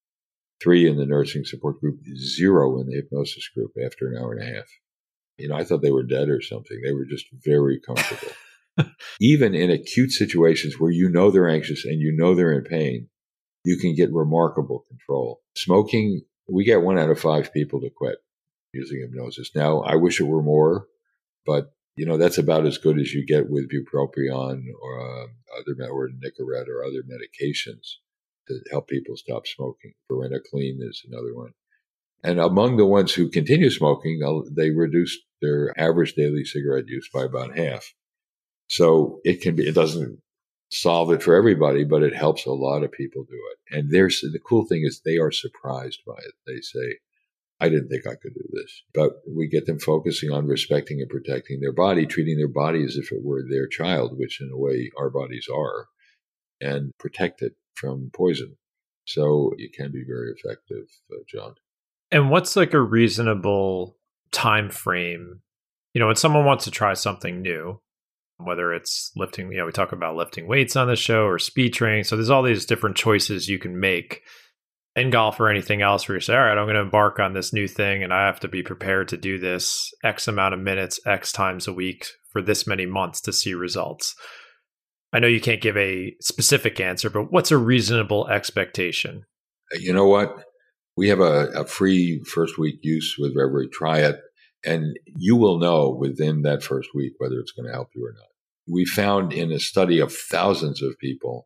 [SPEAKER 3] 3 in the nursing support group, 0 in the hypnosis group after an hour and a half. I thought they were dead or something. They were just very comfortable. Even in acute situations where they're anxious and they're in pain, you can get remarkable control. Smoking, we get 1 out of 5 people to quit using hypnosis. Now, I wish it were more, but that's about as good as you get with bupropion or Nicorette or other medications to help people stop smoking. Varenicline is another one. And among the ones who continue smoking, they reduced their average daily cigarette use by about half. So it doesn't solve it for everybody, but it helps a lot of people do it. And the cool thing is they are surprised by it. They say, I didn't think I could do this. But we get them focusing on respecting and protecting their body, treating their body as if it were their child, which in a way our bodies are, and protect it from poison. So it can be very effective, John.
[SPEAKER 2] And what's like a reasonable time frame? When someone wants to try something new, whether it's lifting, we talk about lifting weights on the show or speed training. So there's all these different choices you can make in golf or anything else where you say, all right, I'm going to embark on this new thing and I have to be prepared to do this X amount of minutes, X times a week for this many months to see results. I know you can't give a specific answer, but what's a reasonable expectation?
[SPEAKER 3] You know what? We have a free first week use with Reverie. Try it, and you will know within that first week whether it's going to help you or not. We found in a study of thousands of people,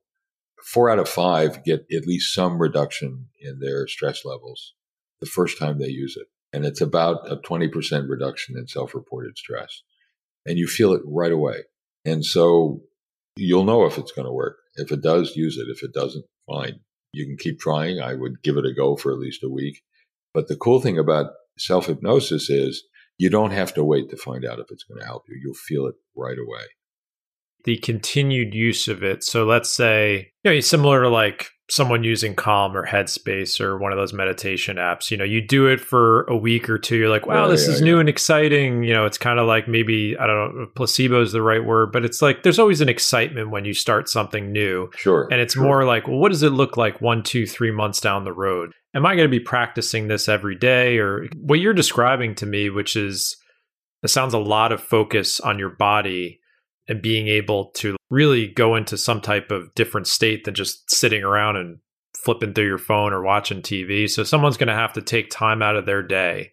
[SPEAKER 3] 4 out of 5 get at least some reduction in their stress levels the first time they use it. And it's about a 20% reduction in self-reported stress. And you feel it right away. And so you'll know if it's going to work. If it does, use it. If it doesn't, fine. You can keep trying. I would give it a go for at least a week. But the cool thing about self-hypnosis is you don't have to wait to find out if it's going to help you. You'll feel it right away.
[SPEAKER 2] The continued use of it. So let's say, similar to like someone using Calm or Headspace or one of those meditation apps, you do it for a week or two. You're like, wow, this is new and exciting. It's kind of like maybe, I don't know, placebo is the right word, but it's like, there's always an excitement when you start something new.
[SPEAKER 3] Sure.
[SPEAKER 2] And it's more like, well, what does it look like 1, 2, 3 months down the road? Am I going to be practicing this every day? Or what you're describing to me, which is, it sounds a lot of focus on your body and being able to really go into some type of different state than just sitting around and flipping through your phone or watching TV. So someone's going to have to take time out of their day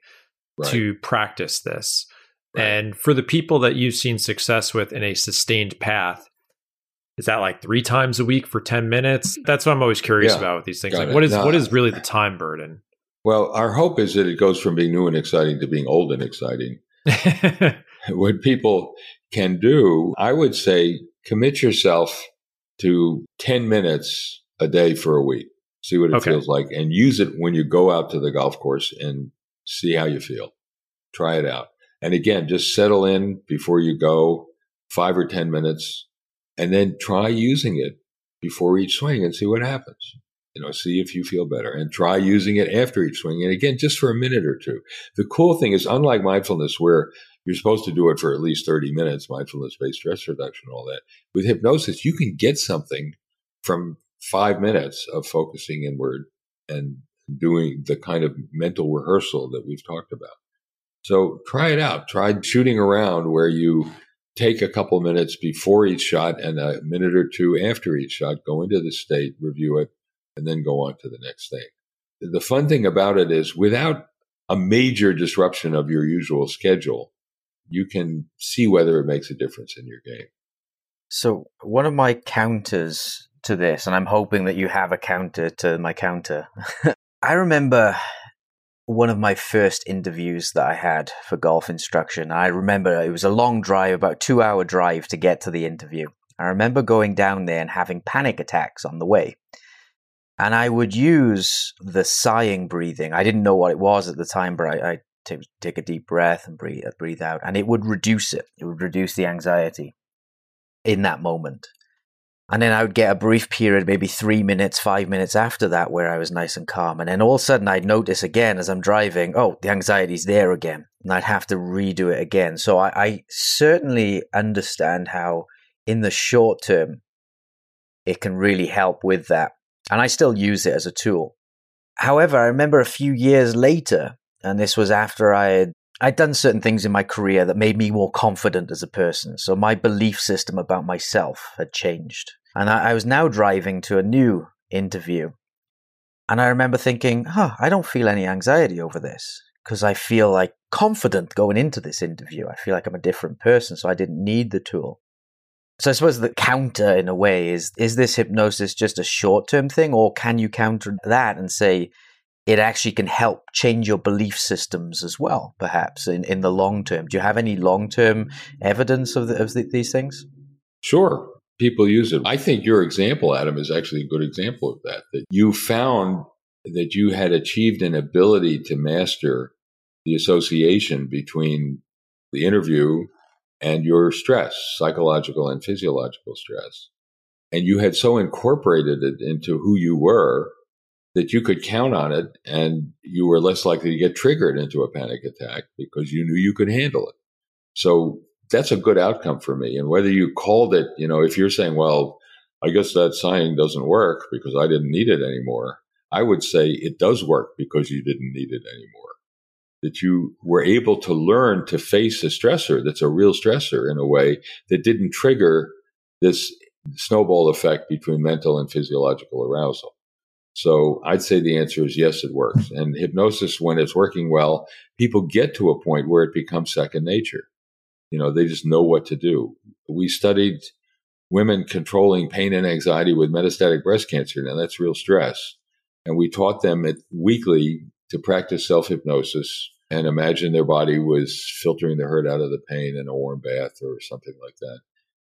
[SPEAKER 2] to practice this. Right. And for the people that you've seen success with in a sustained path, is that like 3 times a week for 10 minutes? That's what I'm always curious about with these things. Like what is really the time burden?
[SPEAKER 3] Well, our hope is that it goes from being new and exciting to being old and exciting. What people can do, I would say, commit yourself to 10 minutes a day for a week. See what it feels like and use it when you go out to the golf course and see how you feel. Try it out. And again, just settle in before you go 5 or 10 minutes and then try using it before each swing and see what happens. See if you feel better and try using it after each swing. And again, just for a minute or two. The cool thing is, unlike mindfulness where You're supposed to do it for at least 30 minutes, mindfulness-based stress reduction, all that. With hypnosis, you can get something from 5 minutes of focusing inward and doing the kind of mental rehearsal that we've talked about. So try it out. Try shooting around where you take a couple minutes before each shot and a minute or two after each shot, go into the state, review it, and then go on to the next thing. The fun thing about it is without a major disruption of your usual schedule, you can see whether it makes a difference in your game.
[SPEAKER 1] So one of my counters to this, and I'm hoping that you have a counter to my counter. I remember one of my first interviews that I had for golf instruction. I remember it was a long drive, about 2-hour drive to get to the interview. I remember going down there and having panic attacks on the way. And I would use the sighing breathing. I didn't know what it was at the time, but I take a deep breath and breathe out. And it would reduce it. It would reduce the anxiety in that moment. And then I would get a brief period, maybe 3 minutes, 5 minutes after that, where I was nice and calm. And then all of a sudden I'd notice again as I'm driving, oh, the anxiety's there again. And I'd have to redo it again. So I certainly understand how in the short term, it can really help with that. And I still use it as a tool. However, I remember a few years later, and this was after I'd done certain things in my career that made me more confident as a person. So my belief system about myself had changed. And I was now driving to a new interview. And I remember thinking, I don't feel any anxiety over this because I feel like confident going into this interview. I feel like I'm a different person, so I didn't need the tool. So I suppose the counter in a way is this hypnosis just a short-term thing, or can you counter that and say it actually can help change your belief systems as well, perhaps, in the long term? Do you have any long-term evidence of these things?
[SPEAKER 3] Sure. People use it. I think your example, Adam, is actually a good example of that you found that you had achieved an ability to master the association between the interview and your stress, psychological and physiological stress. And you had so incorporated it into who you were that you could count on it, and you were less likely to get triggered into a panic attack because you knew you could handle it. So that's a good outcome for me. And whether you called it, if you're saying, well, I guess that sighing doesn't work because I didn't need it anymore, I would say it does work because you didn't need it anymore. That you were able to learn to face a stressor that's a real stressor in a way that didn't trigger this snowball effect between mental and physiological arousal. So I'd say the answer is yes, it works. And hypnosis, when it's working well, people get to a point where it becomes second nature. They just know what to do. We studied women controlling pain and anxiety with metastatic breast cancer. Now that's real stress. And we taught them weekly to practice self-hypnosis and imagine their body was filtering the hurt out of the pain in a warm bath or something like that.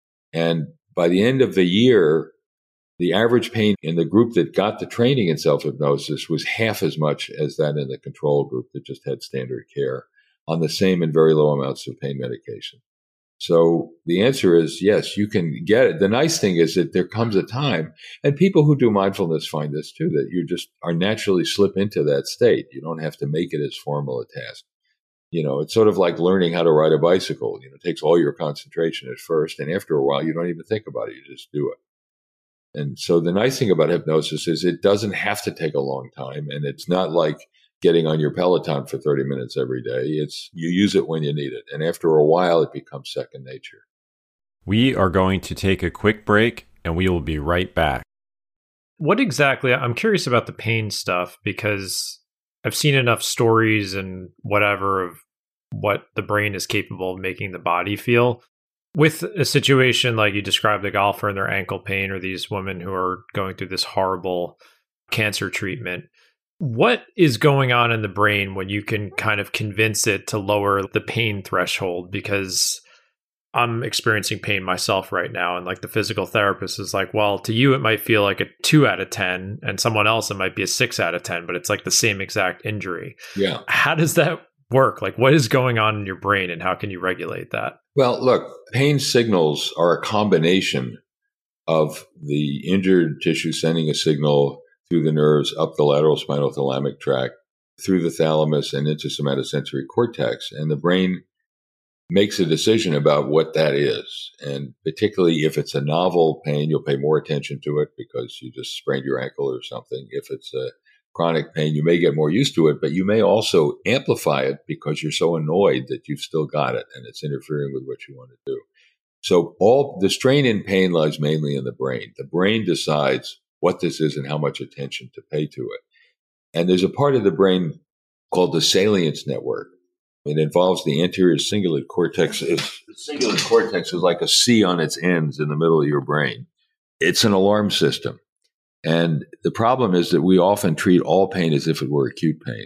[SPEAKER 3] And by the end of the year, the average pain in the group that got the training in self-hypnosis was half as much as that in the control group that just had standard care on the same and very low amounts of pain medication. So the answer is yes, you can get it. The nice thing is that there comes a time, and people who do mindfulness find this too, that you just are naturally slip into that state. You don't have to make it as formal a task. It's sort of like learning how to ride a bicycle. It takes all your concentration at first, and after a while, you don't even think about it. You just do it. And so the nice thing about hypnosis is it doesn't have to take a long time, and it's not like getting on your Peloton for 30 minutes every day. You use it when you need it. And after a while, it becomes second nature.
[SPEAKER 4] We are going to take a quick break, and we will be right back.
[SPEAKER 2] What exactly, I'm curious about the pain stuff, because I've seen enough stories and whatever of what the brain is capable of making the body feel. With a situation like you described, the golfer and their ankle pain, or these women who are going through this horrible cancer treatment, what is going on in the brain when you can kind of convince it to lower the pain threshold? Because I'm experiencing pain myself right now. And like the physical therapist is like, well, to you, it might feel like a 2 out of 10, and someone else, it might be a 6 out of 10, but it's like the same exact injury.
[SPEAKER 3] Yeah.
[SPEAKER 2] How does that work? Like, what is going on in your brain, and how can you regulate that?
[SPEAKER 3] Well, look, pain signals are a combination of the injured tissue sending a signal through the nerves up the lateral spinal thalamic tract, through the thalamus and into somatosensory cortex. And the brain makes a decision about what that is. And particularly if it's a novel pain, you'll pay more attention to it because you just sprained your ankle or something. If it's a chronic pain, you may get more used to it, but you may also amplify it because you're so annoyed that you've still got it and it's interfering with what you want to do. So all the strain in pain lies mainly in the brain. The brain decides what this is and how much attention to pay to it. And there's a part of the brain called the salience network. It involves the anterior cingulate cortex. The cingulate cortex is like a C on its ends in the middle of your brain. It's an alarm system. And the problem is that we often treat all pain as if it were acute pain.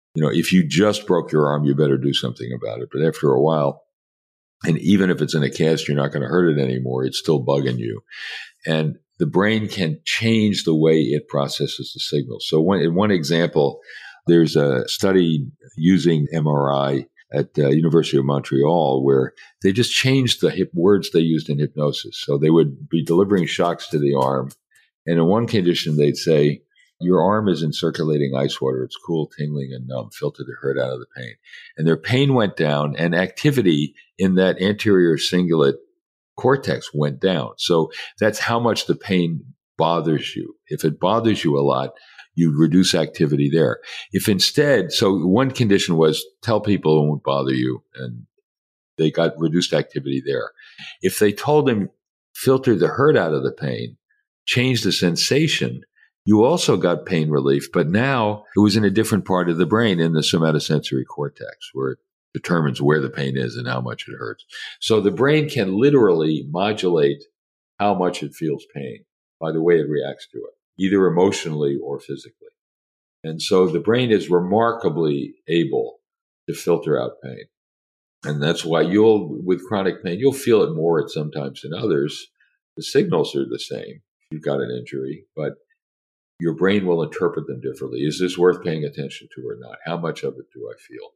[SPEAKER 3] If you just broke your arm, you better do something about it. But after a while, and even if it's in a cast, you're not going to hurt it anymore. It's still bugging you. And the brain can change the way it processes the signal. So in one example, there's a study using MRI at the University of Montreal where they just changed the words they used in hypnosis. So they would be delivering shocks to the arm. And in one condition, they'd say, your arm is in circulating ice water. It's cool, tingling, and numb. Filter the hurt out of the pain. And their pain went down and activity in that anterior cingulate cortex went down. So that's how much the pain bothers you. If it bothers you a lot, you reduce activity there. If instead, so one condition was tell people it won't bother you, and they got reduced activity there. If they told them filter the hurt out of the pain, change the sensation, you also got pain relief, but now it was in a different part of the brain in the somatosensory cortex where it determines where the pain is and how much it hurts. So the brain can literally modulate how much it feels pain by the way it reacts to it, either emotionally or physically. And so the brain is remarkably able to filter out pain. And that's why with chronic pain, you'll feel it more at sometimes than others. The signals are the same if you've got an injury, but your brain will interpret them differently. Is this worth paying attention to or not? How much of it do I feel?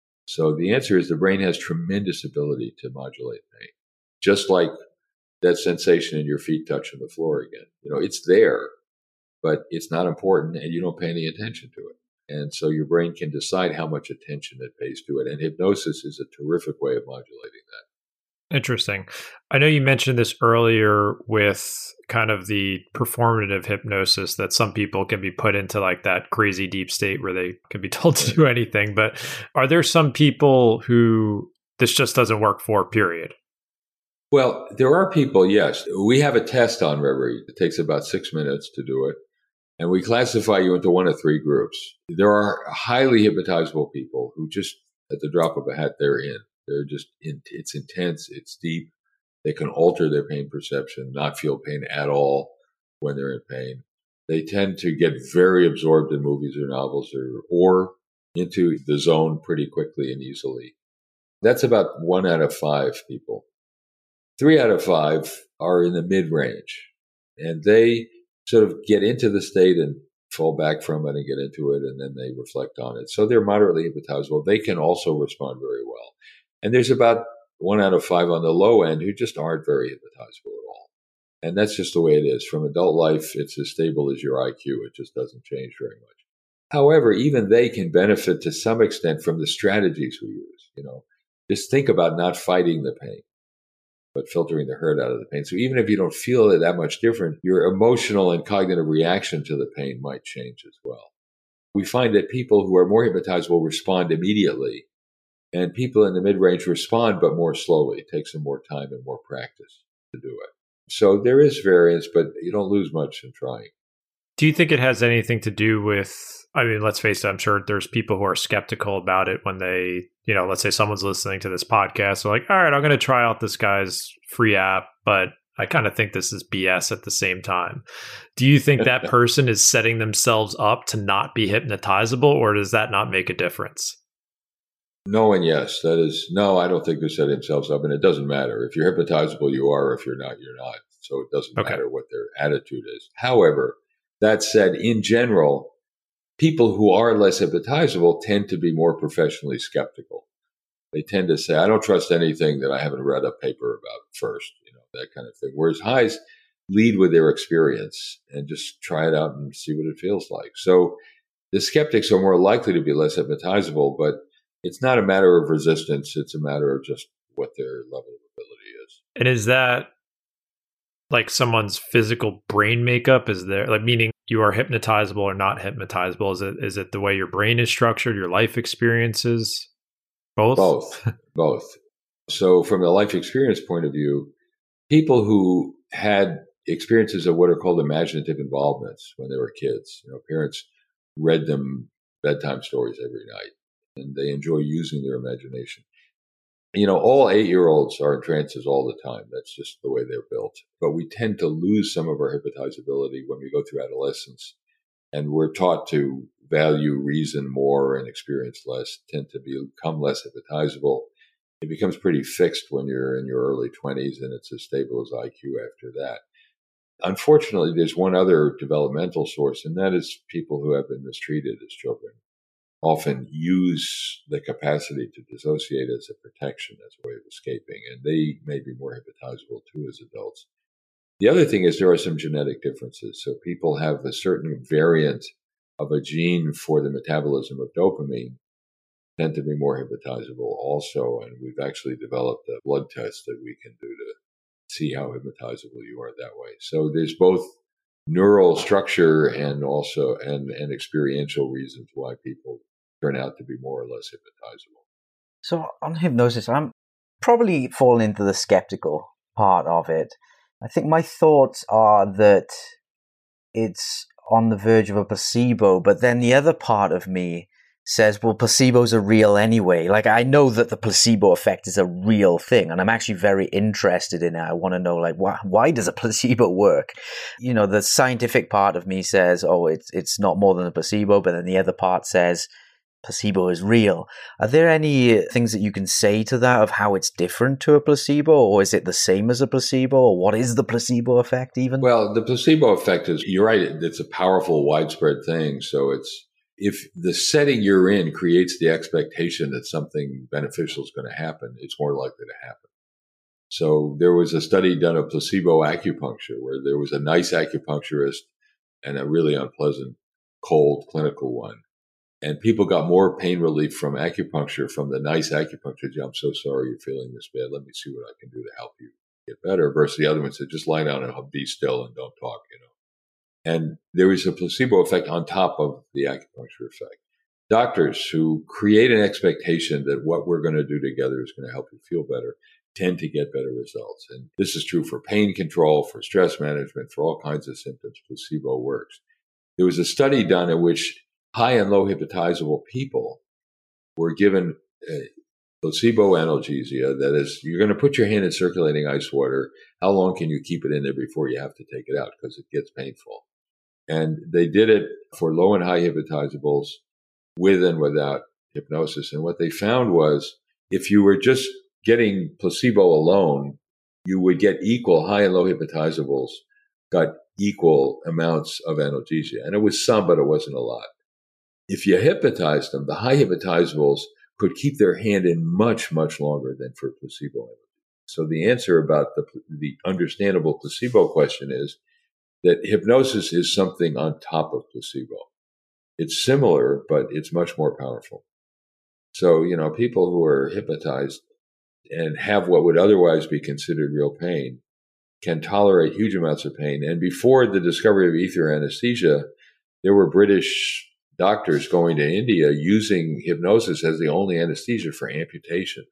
[SPEAKER 3] So the answer is the brain has tremendous ability to modulate pain, just like that sensation in your feet touching the floor again. It's there, but it's not important and you don't pay any attention to it. And so your brain can decide how much attention it pays to it. And hypnosis is a terrific way of modulating that.
[SPEAKER 2] Interesting. I know you mentioned this earlier with kind of the performative hypnosis that some people can be put into like that crazy deep state where they can be told to do anything. But are there some people who this just doesn't work for, period?
[SPEAKER 3] Well, there are people, yes. We have a test on Reverie. It takes about 6 minutes to do it. And we classify you into one of three groups. There are highly hypnotizable people who just, at the drop of a hat, they're in. They're just, it's intense, it's deep. They can alter their pain perception, not feel pain at all when they're in pain. They tend to get very absorbed in movies or novels or into the zone pretty quickly and easily. That's about 1 out of 5 people. 3 out of 5 are in the mid-range, and they sort of get into the state and fall back from it and get into it, and then they reflect on it. So they're moderately hypnotizable. They can also respond very well. And there's about 1 out of 5 on the low end who just aren't very hypnotizable at all. And that's just the way it is. From adult life, it's as stable as your IQ. It just doesn't change very much. However, even they can benefit to some extent from the strategies we use. Just think about not fighting the pain, but filtering the hurt out of the pain. So even if you don't feel it that much different, your emotional and cognitive reaction to the pain might change as well. We find that people who are more hypnotizable respond immediately, and people in the mid-range respond, but more slowly. It takes them more time and more practice to do it. So there is variance, but you don't lose much in trying.
[SPEAKER 2] Do you think it has anything to do with, let's face it, I'm sure there's people who are skeptical about it when they, let's say someone's listening to this podcast. They're like, all right, I'm going to try out this guy's free app, but I kind of think this is BS at the same time. Do you think that person is setting themselves up to not be hypnotizable, or does that not make a difference?
[SPEAKER 3] No and yes. No, I don't think they're setting themselves up, and it doesn't matter. If you're hypnotizable, you are. If you're not, you're not. So it doesn't matter what their attitude is. However, that said, in general, people who are less hypnotizable tend to be more professionally skeptical. They tend to say, I don't trust anything that I haven't read a paper about first, that kind of thing. Whereas highs lead with their experience and just try it out and see what it feels like. So the skeptics are more likely to be less hypnotizable, but it's not a matter of resistance. It's a matter of just what their level of ability is.
[SPEAKER 2] And is that like someone's physical brain makeup? Is there, like, meaning you are hypnotizable or not hypnotizable? Is it the way your brain is structured, your life experiences? Both?
[SPEAKER 3] Both. So from the life experience point of view, people who had experiences of what are called imaginative involvements when they were kids, parents read them bedtime stories every night, and they enjoy using their imagination. All 8-year-olds are in trances all the time. That's just the way they're built. But we tend to lose some of our hypnotizability when we go through adolescence. And we're taught to value reason more and experience less, tend to become less hypnotizable. It becomes pretty fixed when you're in your early 20s, and it's as stable as IQ after that. Unfortunately, there's one other developmental source, and that is people who have been mistreated as children often use the capacity to dissociate as a protection, as a way of escaping, and they may be more hypnotizable too as adults. The other thing is there are some genetic differences. So people have a certain variant of a gene for the metabolism of dopamine tend to be more hypnotizable also, and we've actually developed a blood test that we can do to see how hypnotizable you are that way. So there's both neural structure and also and experiential reasons why people turn out to be more or less hypnotizable.
[SPEAKER 1] So on hypnosis, I'm probably falling into the skeptical part of it. I think my thoughts are that it's on the verge of a placebo, but then the other part of me says, well, placebos are real anyway. Like, I know that the placebo effect is a real thing, and I'm actually very interested in it. I want to know, like, why does a placebo work? The scientific part of me says, oh, it's not more than a placebo, but then the other part says placebo is real. Are there any things that you can say to that of how it's different to a placebo, or is it the same as a placebo, or what is the placebo effect even?
[SPEAKER 3] Well, the placebo effect is, you're right, it's a powerful, widespread thing. So if the setting you're in creates the expectation that something beneficial is going to happen, it's more likely to happen. So there was a study done of placebo acupuncture where there was a nice acupuncturist and a really unpleasant, cold clinical one. And people got more pain relief from acupuncture from the nice acupuncture. I'm so sorry you're feeling this bad. Let me see what I can do to help you get better. Versus the other one said, just lie down and be still and don't talk, And there is a placebo effect on top of the acupuncture effect. Doctors who create an expectation that what we're going to do together is going to help you feel better tend to get better results. And this is true for pain control, for stress management, for all kinds of symptoms. Placebo works. There was a study done in which high and low hypnotizable people were given placebo analgesia. That is, you're going to put your hand in circulating ice water. How long can you keep it in there before you have to take it out? Because it gets painful. And they did it for low and high hypnotizables with and without hypnosis. And what they found was if you were just getting placebo alone, you would get equal high and low hypnotizables, got equal amounts of analgesia. And it was some, but it wasn't a lot. If you hypnotized them, the high hypnotizables could keep their hand in much, much longer than for placebo. So the answer about the understandable placebo question is that hypnosis is something on top of placebo. It's similar, but it's much more powerful. So, people who are hypnotized and have what would otherwise be considered real pain can tolerate huge amounts of pain. And before the discovery of ether anesthesia, there were British doctors going to India using hypnosis as the only anesthesia for amputations.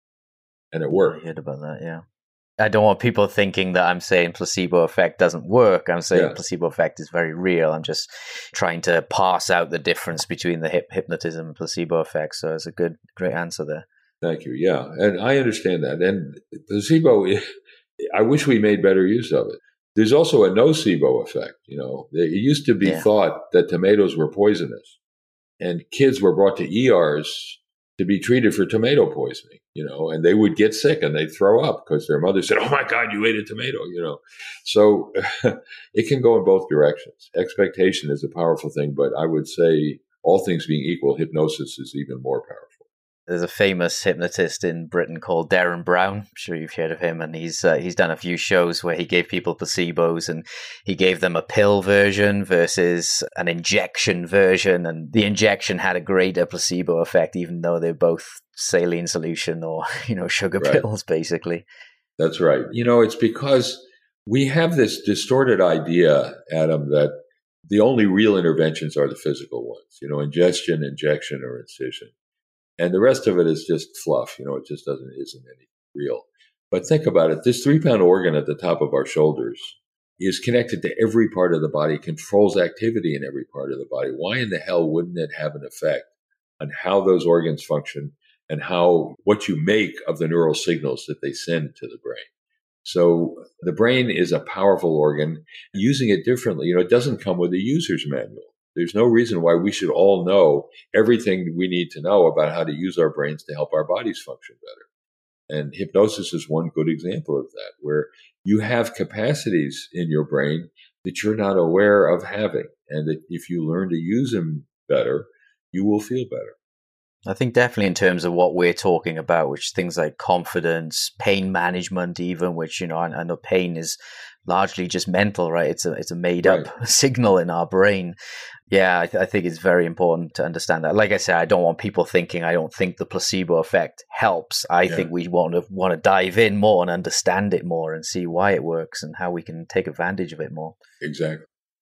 [SPEAKER 3] And it worked.
[SPEAKER 1] I heard about that, yeah. I don't want people thinking that I'm saying placebo effect doesn't work. I'm saying placebo effect is very real. I'm just trying to parse out the difference between the hypnotism and placebo effect. So it's a great answer there.
[SPEAKER 3] Thank you. Yeah. And I understand that. And placebo, I wish we made better use of it. There's also a nocebo effect. It used to be thought that tomatoes were poisonous, and kids were brought to ERs to be treated for tomato poisoning, and they would get sick and they'd throw up because their mother said, oh my God, you ate a tomato, So it can go in both directions. Expectation is a powerful thing, but I would say all things being equal, hypnosis is even more powerful.
[SPEAKER 1] There's a famous hypnotist in Britain called Darren Brown. I'm sure you've heard of him, and he's done a few shows where he gave people placebos, and he gave them a pill version versus an injection version, and the injection had a greater placebo effect, even though they're both saline solution or sugar pills, basically.
[SPEAKER 3] That's right. It's because we have this distorted idea, Adam, that the only real interventions are the physical ones. Ingestion, injection, or incision. And the rest of it is just fluff. It just isn't any real. But think about it. This 3-pound organ at the top of our shoulders is connected to every part of the body, controls activity in every part of the body. Why in the hell wouldn't it have an effect on how those organs function and what you make of the neural signals that they send to the brain? So the brain is a powerful organ. Using it differently, it doesn't come with a user's manual. There's no reason why we should all know everything we need to know about how to use our brains to help our bodies function better. And hypnosis is one good example of that, where you have capacities in your brain that you're not aware of having. And that if you learn to use them better, you will feel better.
[SPEAKER 1] I think definitely in terms of what we're talking about, which things like confidence, pain management, even, which, I know pain is largely just mental, right? It's a made up signal in our brain. Yeah, I think it's very important to understand that. Like I said, I don't want people thinking I don't think the placebo effect helps. I think we want to dive in more and understand it more and see why it works and how we can take advantage of it more.
[SPEAKER 3] Exactly.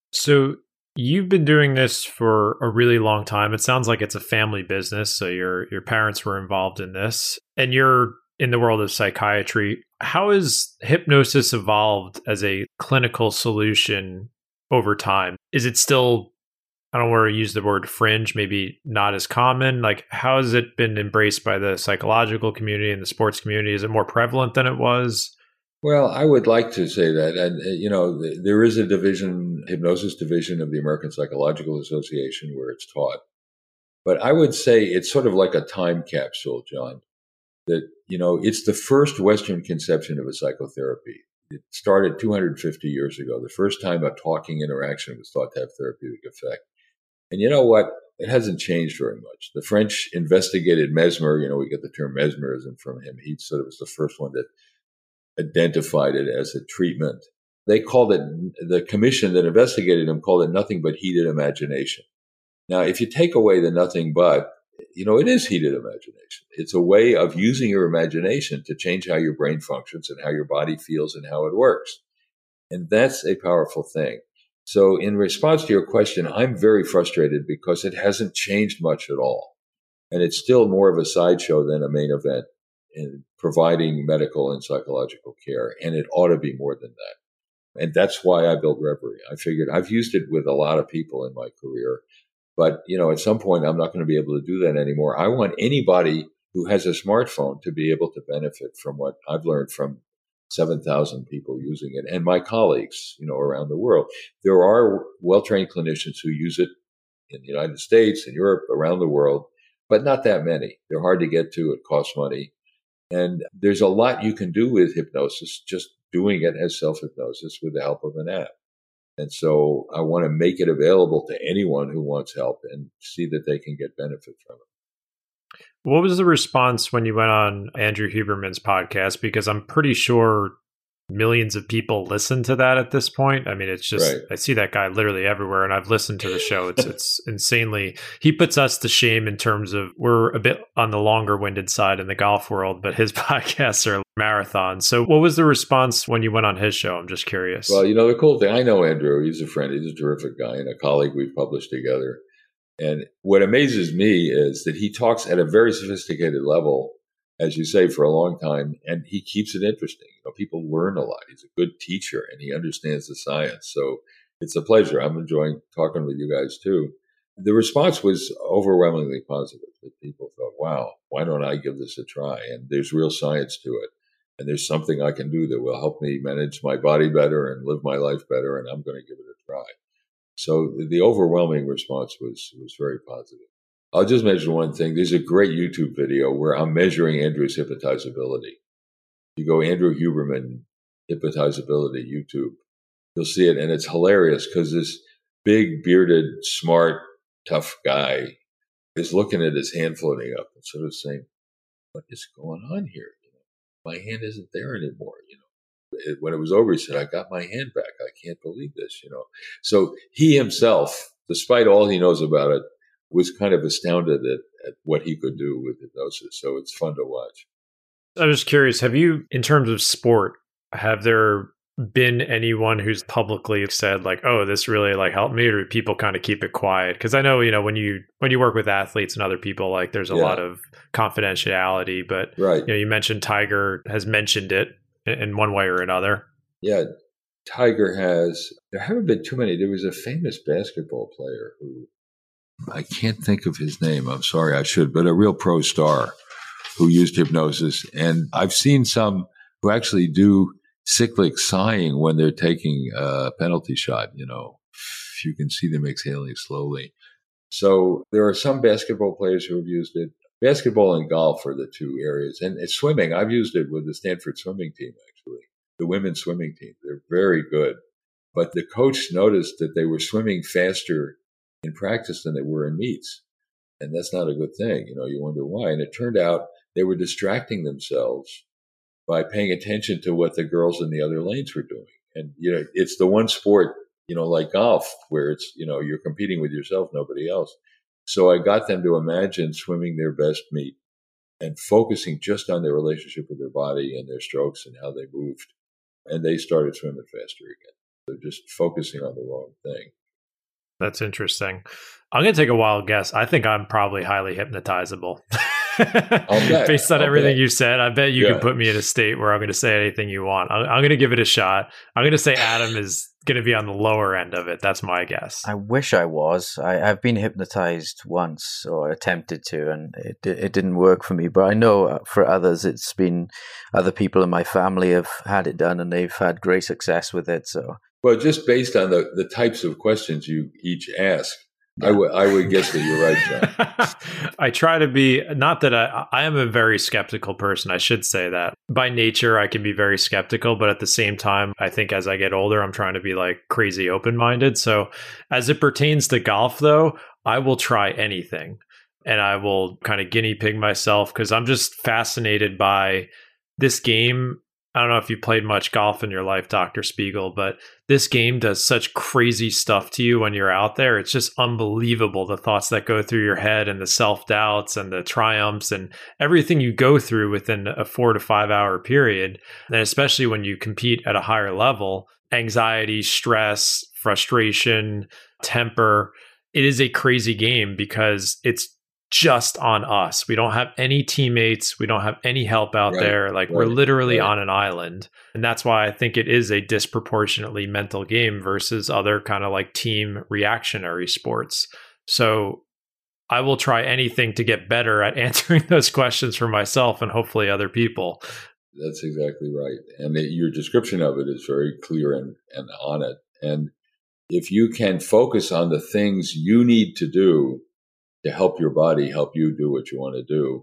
[SPEAKER 2] So you've been doing this for a really long time. It sounds like it's a family business. So your parents were involved in this, and you're in the world of psychiatry. How has hypnosis evolved as a clinical solution over time? Is it still, I don't want to use the word fringe, maybe not as common? Like, how has it been embraced by the psychological community and the sports community? Is it more prevalent than it was?
[SPEAKER 3] Well, I would like to say that. And, there is a hypnosis division of the American Psychological Association where it's taught. But I would say it's sort of like a time capsule, John, that, it's the first Western conception of a psychotherapy. It started 250 years ago, the first time a talking interaction was thought to have therapeutic effect. And you know what? It hasn't changed very much. The French investigated Mesmer. We get the term mesmerism from him. He sort of was the first one that identified it as a treatment. They called it, the commission that investigated him called it nothing but heated imagination. Now, if you take away the nothing but, it is heated imagination. It's a way of using your imagination to change how your brain functions and how your body feels and how it works. And that's a powerful thing. So in response to your question, I'm very frustrated because it hasn't changed much at all. And it's still more of a sideshow than a main event in providing medical and psychological care. And it ought to be more than that. And that's why I built Reverie. I figured I've used it with a lot of people in my career. But, at some point, I'm not going to be able to do that anymore. I want anybody who has a smartphone to be able to benefit from what I've learned from 7,000 people using it and my colleagues, around the world. There are well-trained clinicians who use it in the United States, in Europe, around the world, but not that many. They're hard to get to. It costs money. And there's a lot you can do with hypnosis, just doing it as self-hypnosis with the help of an app. And so I want to make it available to anyone who wants help and see that they can get benefit from it.
[SPEAKER 2] What was the response when you went on Andrew Huberman's podcast? Because I'm pretty sure millions of people listen to that at this point. I mean, it's just, right. I see that guy literally everywhere, and I've listened to the show. It's insanely, he puts us to shame in terms of we're a bit on the longer winded side in the golf world, but his podcasts are marathons. So what was the response when you went on his show? I'm just curious.
[SPEAKER 3] Well, the cool thing, I know Andrew, he's a friend, he's a terrific guy and a colleague we've published together. And what amazes me is that he talks at a very sophisticated level, as you say, for a long time, and he keeps it interesting. People learn a lot. He's a good teacher, and he understands the science. So it's a pleasure. I'm enjoying talking with you guys, too. The response was overwhelmingly positive. That people thought, wow, why don't I give this a try? And there's real science to it. And there's something I can do that will help me manage my body better and live my life better, and I'm going to give it a try. So the overwhelming response was very positive. I'll just mention one thing. There's a great YouTube video where I'm measuring Andrew's hypnotizability. You go Andrew Huberman hypnotizability YouTube, you'll see it, and it's hilarious because this big, bearded, smart, tough guy is looking at his hand floating up and sort of saying, what is going on here? My hand isn't there anymore. When it was over, he said, I got my hand back. I can't believe this. So he himself, despite all he knows about it, was kind of astounded at what he could do with hypnosis. So it's fun to watch.
[SPEAKER 2] I was curious, have you, in terms of sport, have there been anyone who's publicly said like, oh, this really like helped me, or do people kind of keep it quiet? Because I know, when you work with athletes and other people, like there's a lot of confidentiality, but
[SPEAKER 3] right.
[SPEAKER 2] You mentioned Tiger has mentioned it in one way or another.
[SPEAKER 3] Yeah, Tiger has. There haven't been too many. There was a famous basketball player who, I can't think of his name. I'm sorry, I should, but a real pro star who used hypnosis. And I've seen some who actually do cyclic sighing when they're taking a penalty shot. You can see them exhaling slowly. So there are some basketball players who have used it. Basketball and golf are the two areas. And it's swimming. I've used it with the Stanford swimming team, actually, the women's swimming team. They're very good. But the coach noticed that they were swimming faster in practice than they were in meets. And that's not a good thing. You wonder why. And it turned out they were distracting themselves by paying attention to what the girls in the other lanes were doing. And, it's the one sport, like golf, where it's, you're competing with yourself, nobody else. So I got them to imagine swimming their best meet and focusing just on their relationship with their body and their strokes and how they moved. And they started swimming faster again. They're just focusing on the wrong thing.
[SPEAKER 2] That's interesting. I'm going to take a wild guess. I think I'm probably highly hypnotizable. Based on everything you said, I bet you can put me in a state where I'm going to say anything you want. I'm going to give it a shot. I'm going to say Adam is going to be on the lower end of it. That's my guess.
[SPEAKER 1] I wish I was. I've been hypnotized once, or attempted to, and it didn't work for me. But I know for others, it's been other people in my family have had it done, and they've had great success with it. So,
[SPEAKER 3] well, just based on the types of questions you each ask, I would guess that you're right, John.
[SPEAKER 2] I try to be, not that I am a very skeptical person. I should say that. By nature, I can be very skeptical, but at the same time, I think as I get older, I'm trying to be like crazy open-minded. So as it pertains to golf, though, I will try anything. And I will kind of guinea pig myself because I'm just fascinated by this game. I don't know if you played much golf in your life, Dr. Spiegel, but this game does such crazy stuff to you when you're out there. It's just unbelievable, the thoughts that go through your head and the self-doubts and the triumphs and everything you go through within a 4 to 5 hour period. And especially when you compete at a higher level, anxiety, stress, frustration, temper. It is a crazy game because it's just on us. We don't have any teammates. We don't have any help out there. Like we're literally on an island. And that's why I think it is a disproportionately mental game versus other kind of like team reactionary sports. So I will try anything to get better at answering those questions for myself and hopefully other people.
[SPEAKER 3] That's exactly right. And your description of it is very clear and on it. And if you can focus on the things you need to do to help your body, help you do what you want to do,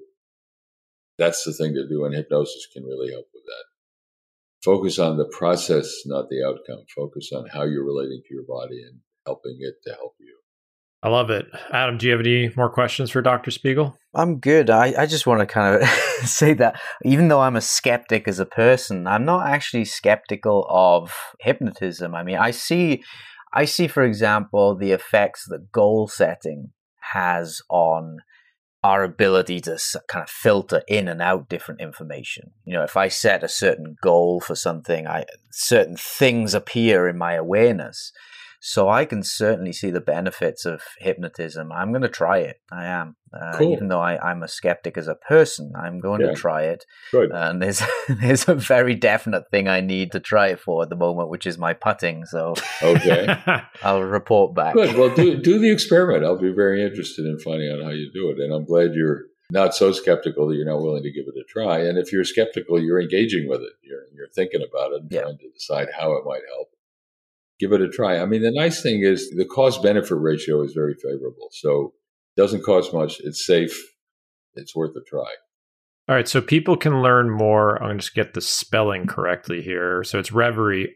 [SPEAKER 3] that's the thing to do. And hypnosis can really help with that. Focus on the process, not the outcome. Focus on how you're relating to your body and helping it to help you.
[SPEAKER 2] I love it. Adam, do you have any more questions for Dr. Spiegel?
[SPEAKER 1] I'm good. I just want to kind of say that even though I'm a skeptic as a person, I'm not actually skeptical of hypnotism. I mean, I see, for example, the effects that goal setting has on our ability to kind of filter in and out different information. If I set a certain goal for something, certain things appear in my awareness. So I can certainly see the benefits of hypnotism. I'm going to try it. I am.
[SPEAKER 3] Cool.
[SPEAKER 1] Even though I'm a skeptic as a person, I'm going to try it.
[SPEAKER 3] Good.
[SPEAKER 1] And there's a very definite thing I need to try it for at the moment, which is my putting. So
[SPEAKER 3] okay,
[SPEAKER 1] I'll report back.
[SPEAKER 3] Good. Well, do the experiment. I'll be very interested in finding out how you do it. And I'm glad you're not so skeptical that you're not willing to give it a try. And if you're skeptical, you're engaging with it. You're thinking about it and trying to decide how it might help. Give it a try. I mean, the nice thing is the cost-benefit ratio is very favorable. So it doesn't cost much. It's safe. It's worth a try.
[SPEAKER 2] All right, so people can learn more. I'm going to just get the spelling correctly here. So it's Reverie,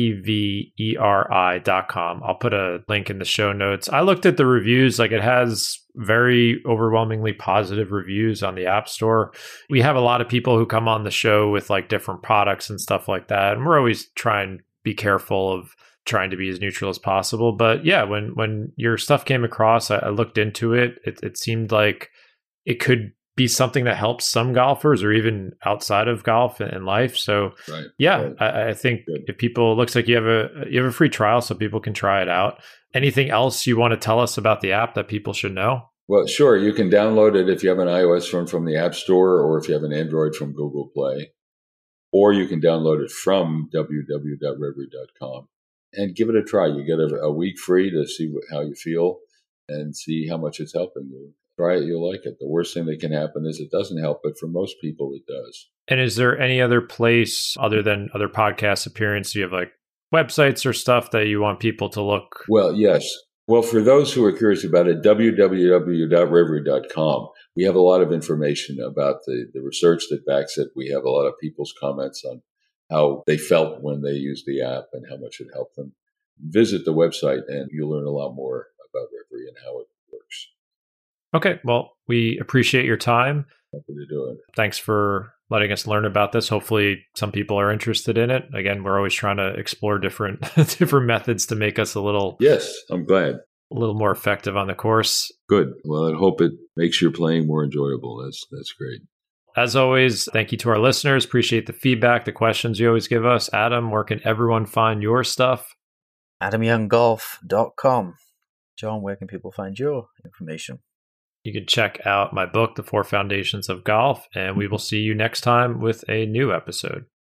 [SPEAKER 2] REVERI.com. I'll put a link in the show notes. I looked at the reviews, like it has very overwhelmingly positive reviews on the App Store. We have a lot of people who come on the show with like different products and stuff like that. And we're always trying to be careful of trying to be as neutral as possible. But yeah, when your stuff came across, I looked into it. It seemed like it could be something that helps some golfers or even outside of golf and life. So I think if people, it looks like you have a free trial so people can try it out. Anything else you want to tell us about the app that people should know?
[SPEAKER 3] Well, sure. You can download it if you have an iOS phone from the App Store, or if you have an Android from Google Play, or you can download it from www.reverie.com and give it a try. You get a week free to see how you feel and see how much it's helping you. Try it, you'll like it. The worst thing that can happen is it doesn't help, but for most people, it does.
[SPEAKER 2] And is there any other place other than other podcast appearances? Do you have like websites or stuff that you want people to look?
[SPEAKER 3] Well, yes. Well, for those who are curious about it, www.reverie.com. We have a lot of information about the research that backs it. We have a lot of people's comments on how they felt when they used the app and how much it helped them. Visit the website and you'll learn a lot more about Reverie and how it works.
[SPEAKER 2] Okay. Well, we appreciate your time.
[SPEAKER 3] Happy to do it.
[SPEAKER 2] Thanks for letting us learn about this. Hopefully some people are interested in it. Again, we're always trying to explore different methods to make us a little
[SPEAKER 3] I'm glad.
[SPEAKER 2] A little more effective on the course.
[SPEAKER 3] Good. Well, I hope it makes your playing more enjoyable. That's great.
[SPEAKER 2] As always, thank you to our listeners. Appreciate the feedback, the questions you always give us. Adam, where can everyone find your stuff?
[SPEAKER 1] AdamYoungGolf.com. John, where can people find your information?
[SPEAKER 2] You can check out my book, The 4 Foundations of Golf, and we will see you next time with a new episode.